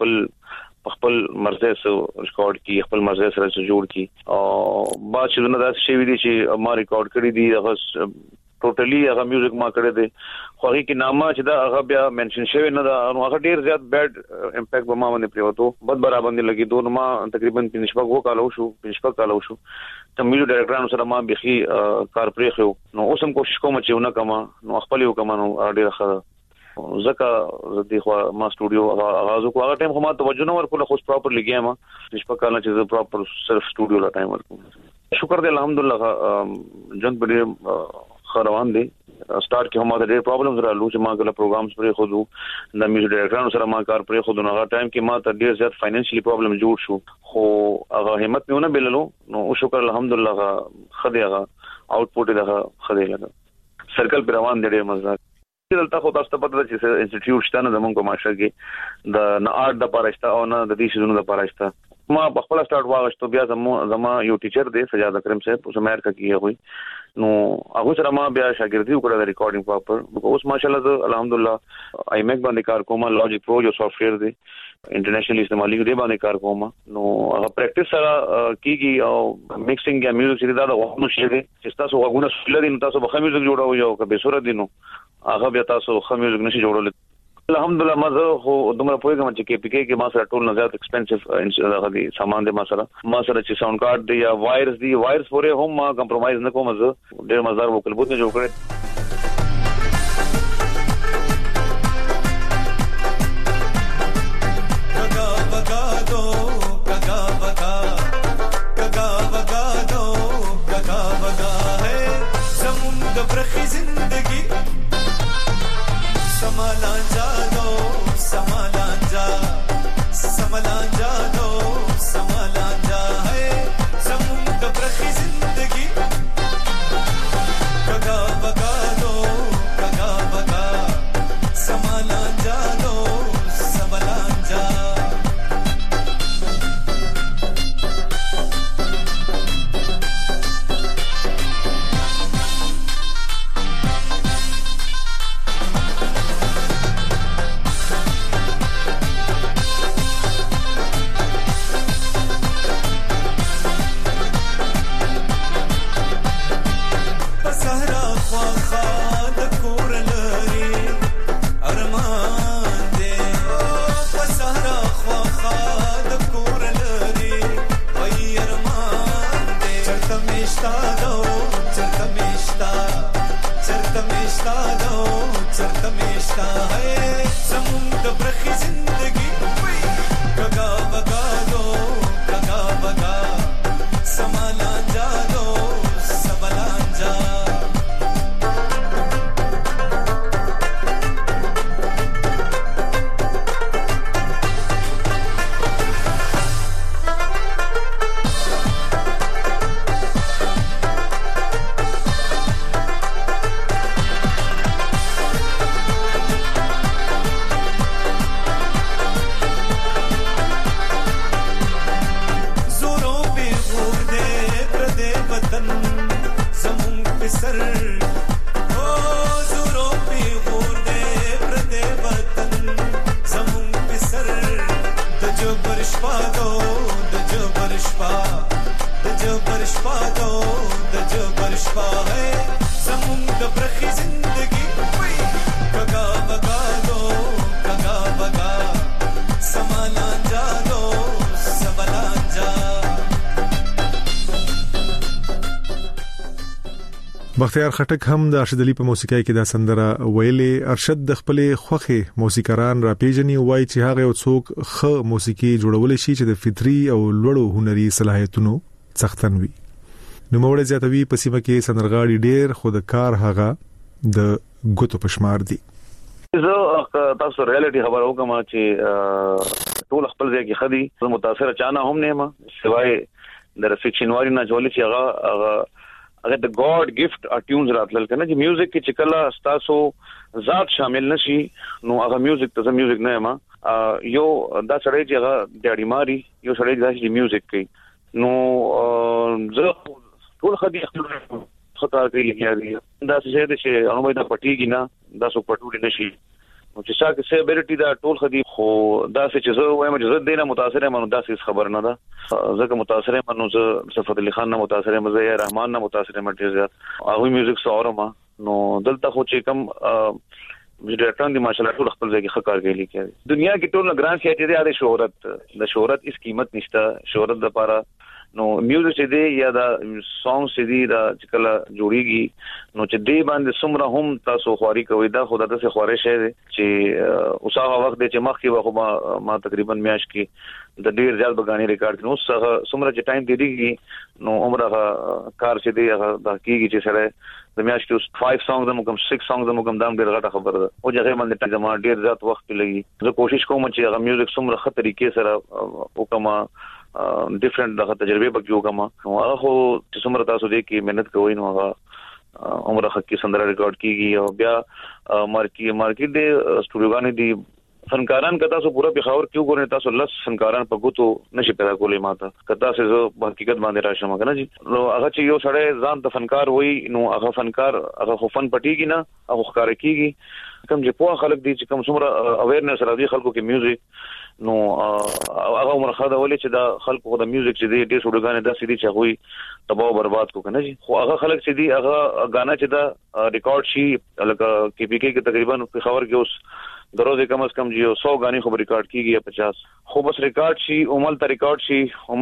سړی خپل مرزه سره ریکارډ کی خپل مرزه سره جوړ کی او با چې نه دا شی وی دي چې ما ریکارډ کړی دی هغه ټوټلی هغه میوزیک ما کړی دی خو هغه کې نامه چې دا هغه بیا منشن شوی نه دا هغه ډیر زیات بیډ امپیکټ به ما باندې پریوتو بد برابر باندې لګي دوه ما تقریبا 5 کالو شو ته میوزیک ډایرکټرانو سره ما بيخي کار پرې خو نو اوس هم کوشش کوم چې ونه کما نو خپل یو کما نو ډیر ښه زکه زه خو ما سټوډیو آغاز کو هغه ټایم خو ما توجه نه ورکول خو پراپر لګیا ما 5 کال چې زه پراپر صرف سټوډیو لا ټایم ورکوم شکر دې الحمدلله جن په روان دي سٹارټ کې هم د پرابلمز رالو چې ما غل پروګرامز پرې خودو د میوزیک ډایرکټرانو سره ما کار پرې خودو هغه ټایم کې ما ته ډیر زیات فاینانشلی پرابلم جوړ شو خو هغه همت میونه بللو نو شکر الحمدلله خدای هغه آوټپوټ دغه خدای لګا سرکل پر روان دی مزه دلته خو تاسو ته پته ده چې انسټیټیوټ شته نه زمونږ په معاشره کې د نه آرټ د پاراشته او نه د دې شنو د پاراشته ما په خپل سٹارټ واغشتو بیا زما یو ټیچر دی سجاد اکرم صاحب اوس امریکا کې وي نو هغه سره ما بیا شاګردي وکړه د ریکارډینګ پاپر اوس ماشاءالله الحمدلله آی میک باندې کار کوم لاجیک پرو جو سافټویر دی انټرنیشنل استعمالي دی باندې کار کوم نو هغه پریکټیس سره کیږي او میکسینګ یا میوزیک چې دا د وختونو شي دي چې تاسو وګونه سولر دي نو تاسو به میوزیک جوړاوي او که به صورت دي نو هغه بیا تاسو خو میوزیک نشي جوړول الحمدلله مزه خو دومره پوهیږم چې کې پی کې کې ما سره ټول نه زیات ایکسپنسیو هغه دي سامان دي ما سره چې ساوند کارت دی یا وایرز پورې هم ما کمپرمایز نه کوم زه ډېر مزدار وکړ بوت نه جوړ کړی بختیار خټک هم د ارشد علي په موسیقۍ کې دا سندره ویلې ارشد د خپل خوخي موسیقاران را پیژني وای چې هغه یو څوک خ موسیقي جوړول شي چې د فطري او لوړو هنري صلاحیتونو څښتن وي نو موږ زیاتوي په سیمه کې سندرغاړي ډېر خود کار هغه د ګوتو پشمار دي زه تاسو ریالټي خبر وکم چې ټول خپل ځای کې خدي متاثر چانه هم نه ما سوای د رفیکشن واری نه جوړل چې هغه د ګاډ ګفت اټیونز راتل کنه چې میوزیک کې چکلا ستاسو ذات شامل نشي نو هغه میوزیک ته میوزیک نه ما یو دا سړی چې هغه ډاډی ماري یو سړی چې میوزیک کوي نو زه ټول خدي خطا کوي لګیاري دا څه چې انو دا پټیږي نه دا څو پټول نشي نو چې څنګه سه ابيليټي دا ټول خدي خو دا چې زه وایم چې زه دینه متاثر یم نو دا څه خبر نه ده زه متاثر یم نو زه صفت علي خان نه متاثر یم زه رحمان نه متاثر یم ډیر زیات هغه میوزیک سره نو دلته خو چې کم ډیرټان دي ماشاءالله ټول خپل ځای کې خکار کوي لیکي دنیا کې ټول ګران شي چې د شهرت هیڅ قیمت نشته شهرت لپاره نو میوزیک چې دی یا دا سانګ چې دی دا کله جوړیږي نو چې دی باندې څومره هم تاسو خواري کوي دا خدای ته خواري شه دی چې اوسه وخت دی چې مخکې وخت ما تقریبا میاش کې د ډیر ځل بغانی ریکارډ کړو څومره چې ټایم دیږي نو عمره کار چې دی هغه د کیږي چې سره د میاش کې 5 سانګز د مکم 6 سانګز د مکم دام ډیر غټه خبره ده او هغه باندې ټایم ما ډیر ځات وخت لګي زه کوشش کوم چې هغه میوزیک څومره ښه طریقې سره وکما ډیفرنٹ دغه تجربه پکې وکما نو هغه خو چې څومره تاسو دې کې مهنت کوئ نو هغه عمره حقي سندره ریکارډ کیږي او بیا مارکیټ دې سټوډیوګان دي فنکاران کتا سو پورا پیښور کیو ګورنه تاسو لس فنکاران په ګوتو نشي پیدا کولای ماته کتا سه زه حقیقت باندې راشم کنه جی نو هغه چې یو سړی ځان ته فنکار وای نو هغه فنکار هغه خو فن پټیږي نه هغه ښکار کیږي کوم چې په خلک دي چې کوم څومره اویرنس راځي خلکو کې میوزیک نو هغه عمر خاطر ولې چې دا خلکو خو د میوزیک چې دي ډېر شوډګانې د سړي چې وي تباہ برباد کو کنه جی خو هغه خلک چې دي هغه غانا چې دا ریکارډ شي لکه کې پی کې تقریبا په خبر کې اوس دروازه کم از کم جو 100 غانی خو ریکارډ کیږي یا 50 خو بس ریکارډ شي عمل ته ریکارډ شي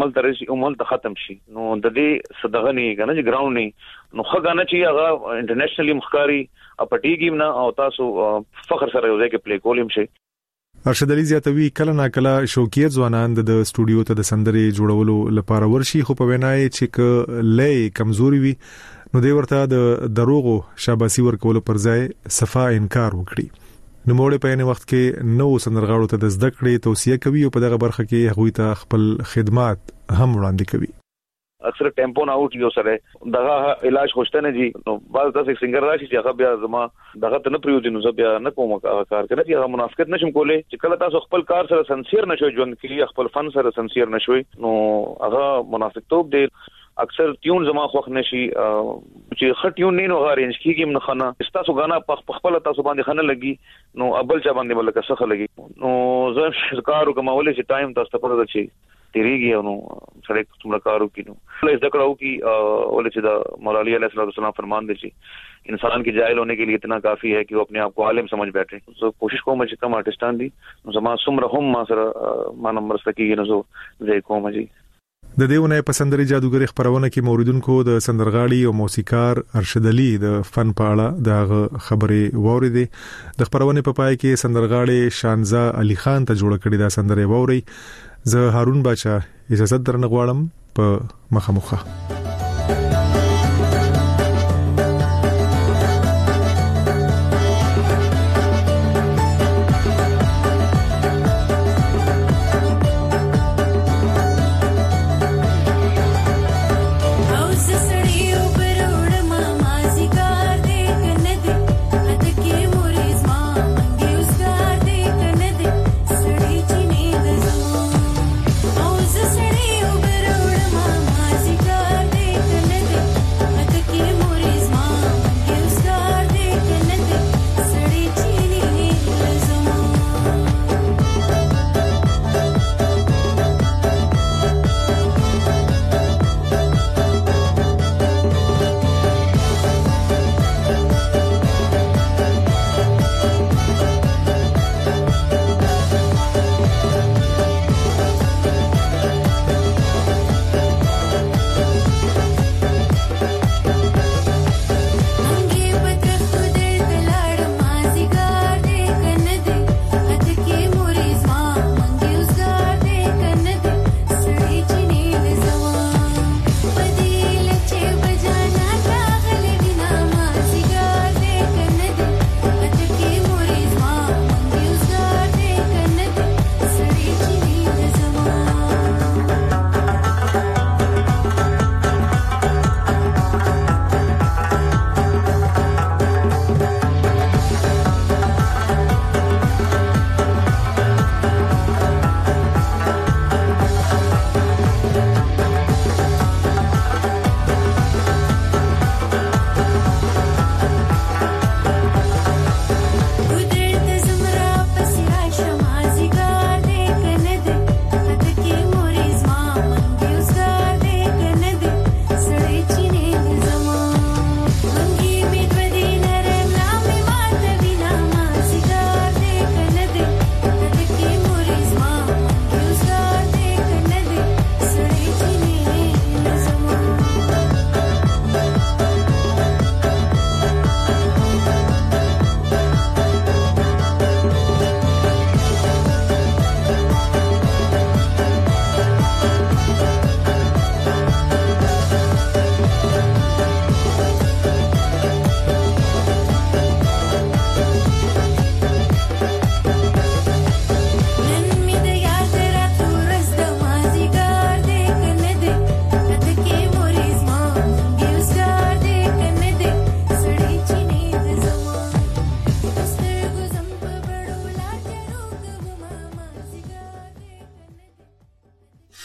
عمل ته ختم شي نو د دې صدغه نه کنه چې ګراوند نه نو خو غانا چې هغه انټرنیشنلی مخکاری اپټیږي نه او تاسو فخر سره یو ځای کې پلی کولم شي ارشد علي زیاتوي کله نا کله شوکیت ځوانان د سټوډیو ته د سندرې جوړولو لپاره ورشي خو په وینای چې ک لې کمزوري وي نو دوی ورته د دروغو شاباسي ورکول پر ځای صفا انکار وکړي نو موږ په یوه وخت کې نو سندرغاړو ته د زده کړې توصیه کوي او په دغه برخه کې هغوی ته خپل خدمات هم وړاندې کوي اکثر ټیمپو نه اوټ یو سره دغه علاج خوشته نه دي نو بعض داسې سنگر راشي چې هغه بیا زما دغه ته نه پریوځي نو بیا نه کوم کار کوي چې هغه منافقت نشم کولای چې کله تاسو خپل کار سره سنسیر نشوي ژوند کې خپل فن سره سنسیر نشوي نو هغه منافقتوب دی اکثر ټیون زما خوښ نشي چې خټیون نه نو غارینج کیږي من خانه تاسو غانا په خپل تاسو باندې خانه لګي نو ابل چا باندې بلکې څه لګي نو زه شکار کوم ولې چې ټایم تاسو ته پته چي تیریږي نو سره څومره کارو کینو له ذکر او کی ولې چې د مولا علی علیہ السلام فرمان دي چې انسان کی جاہل ہونے کے لیے اتنا کافی ہے کہ وہ اپنے آپ کو عالم سمجھ بیٹھے تو کوشش کوم چې کم آرټستان دي زما څومره هم ما سره ما نمبر سکیږي نو زه کوم جی د دیونه په سندري جادوګری خبرونه کې موریدونکو د سندرغاړي او موسیقار ارشد علي د فن په اړه د خبرې ووري د خبرونه په پای کې سندرغاړي شانزا علي خان ته جوړ کړی دا سندره ووري زه هارون بچا اجازه درنه غواړم په مخه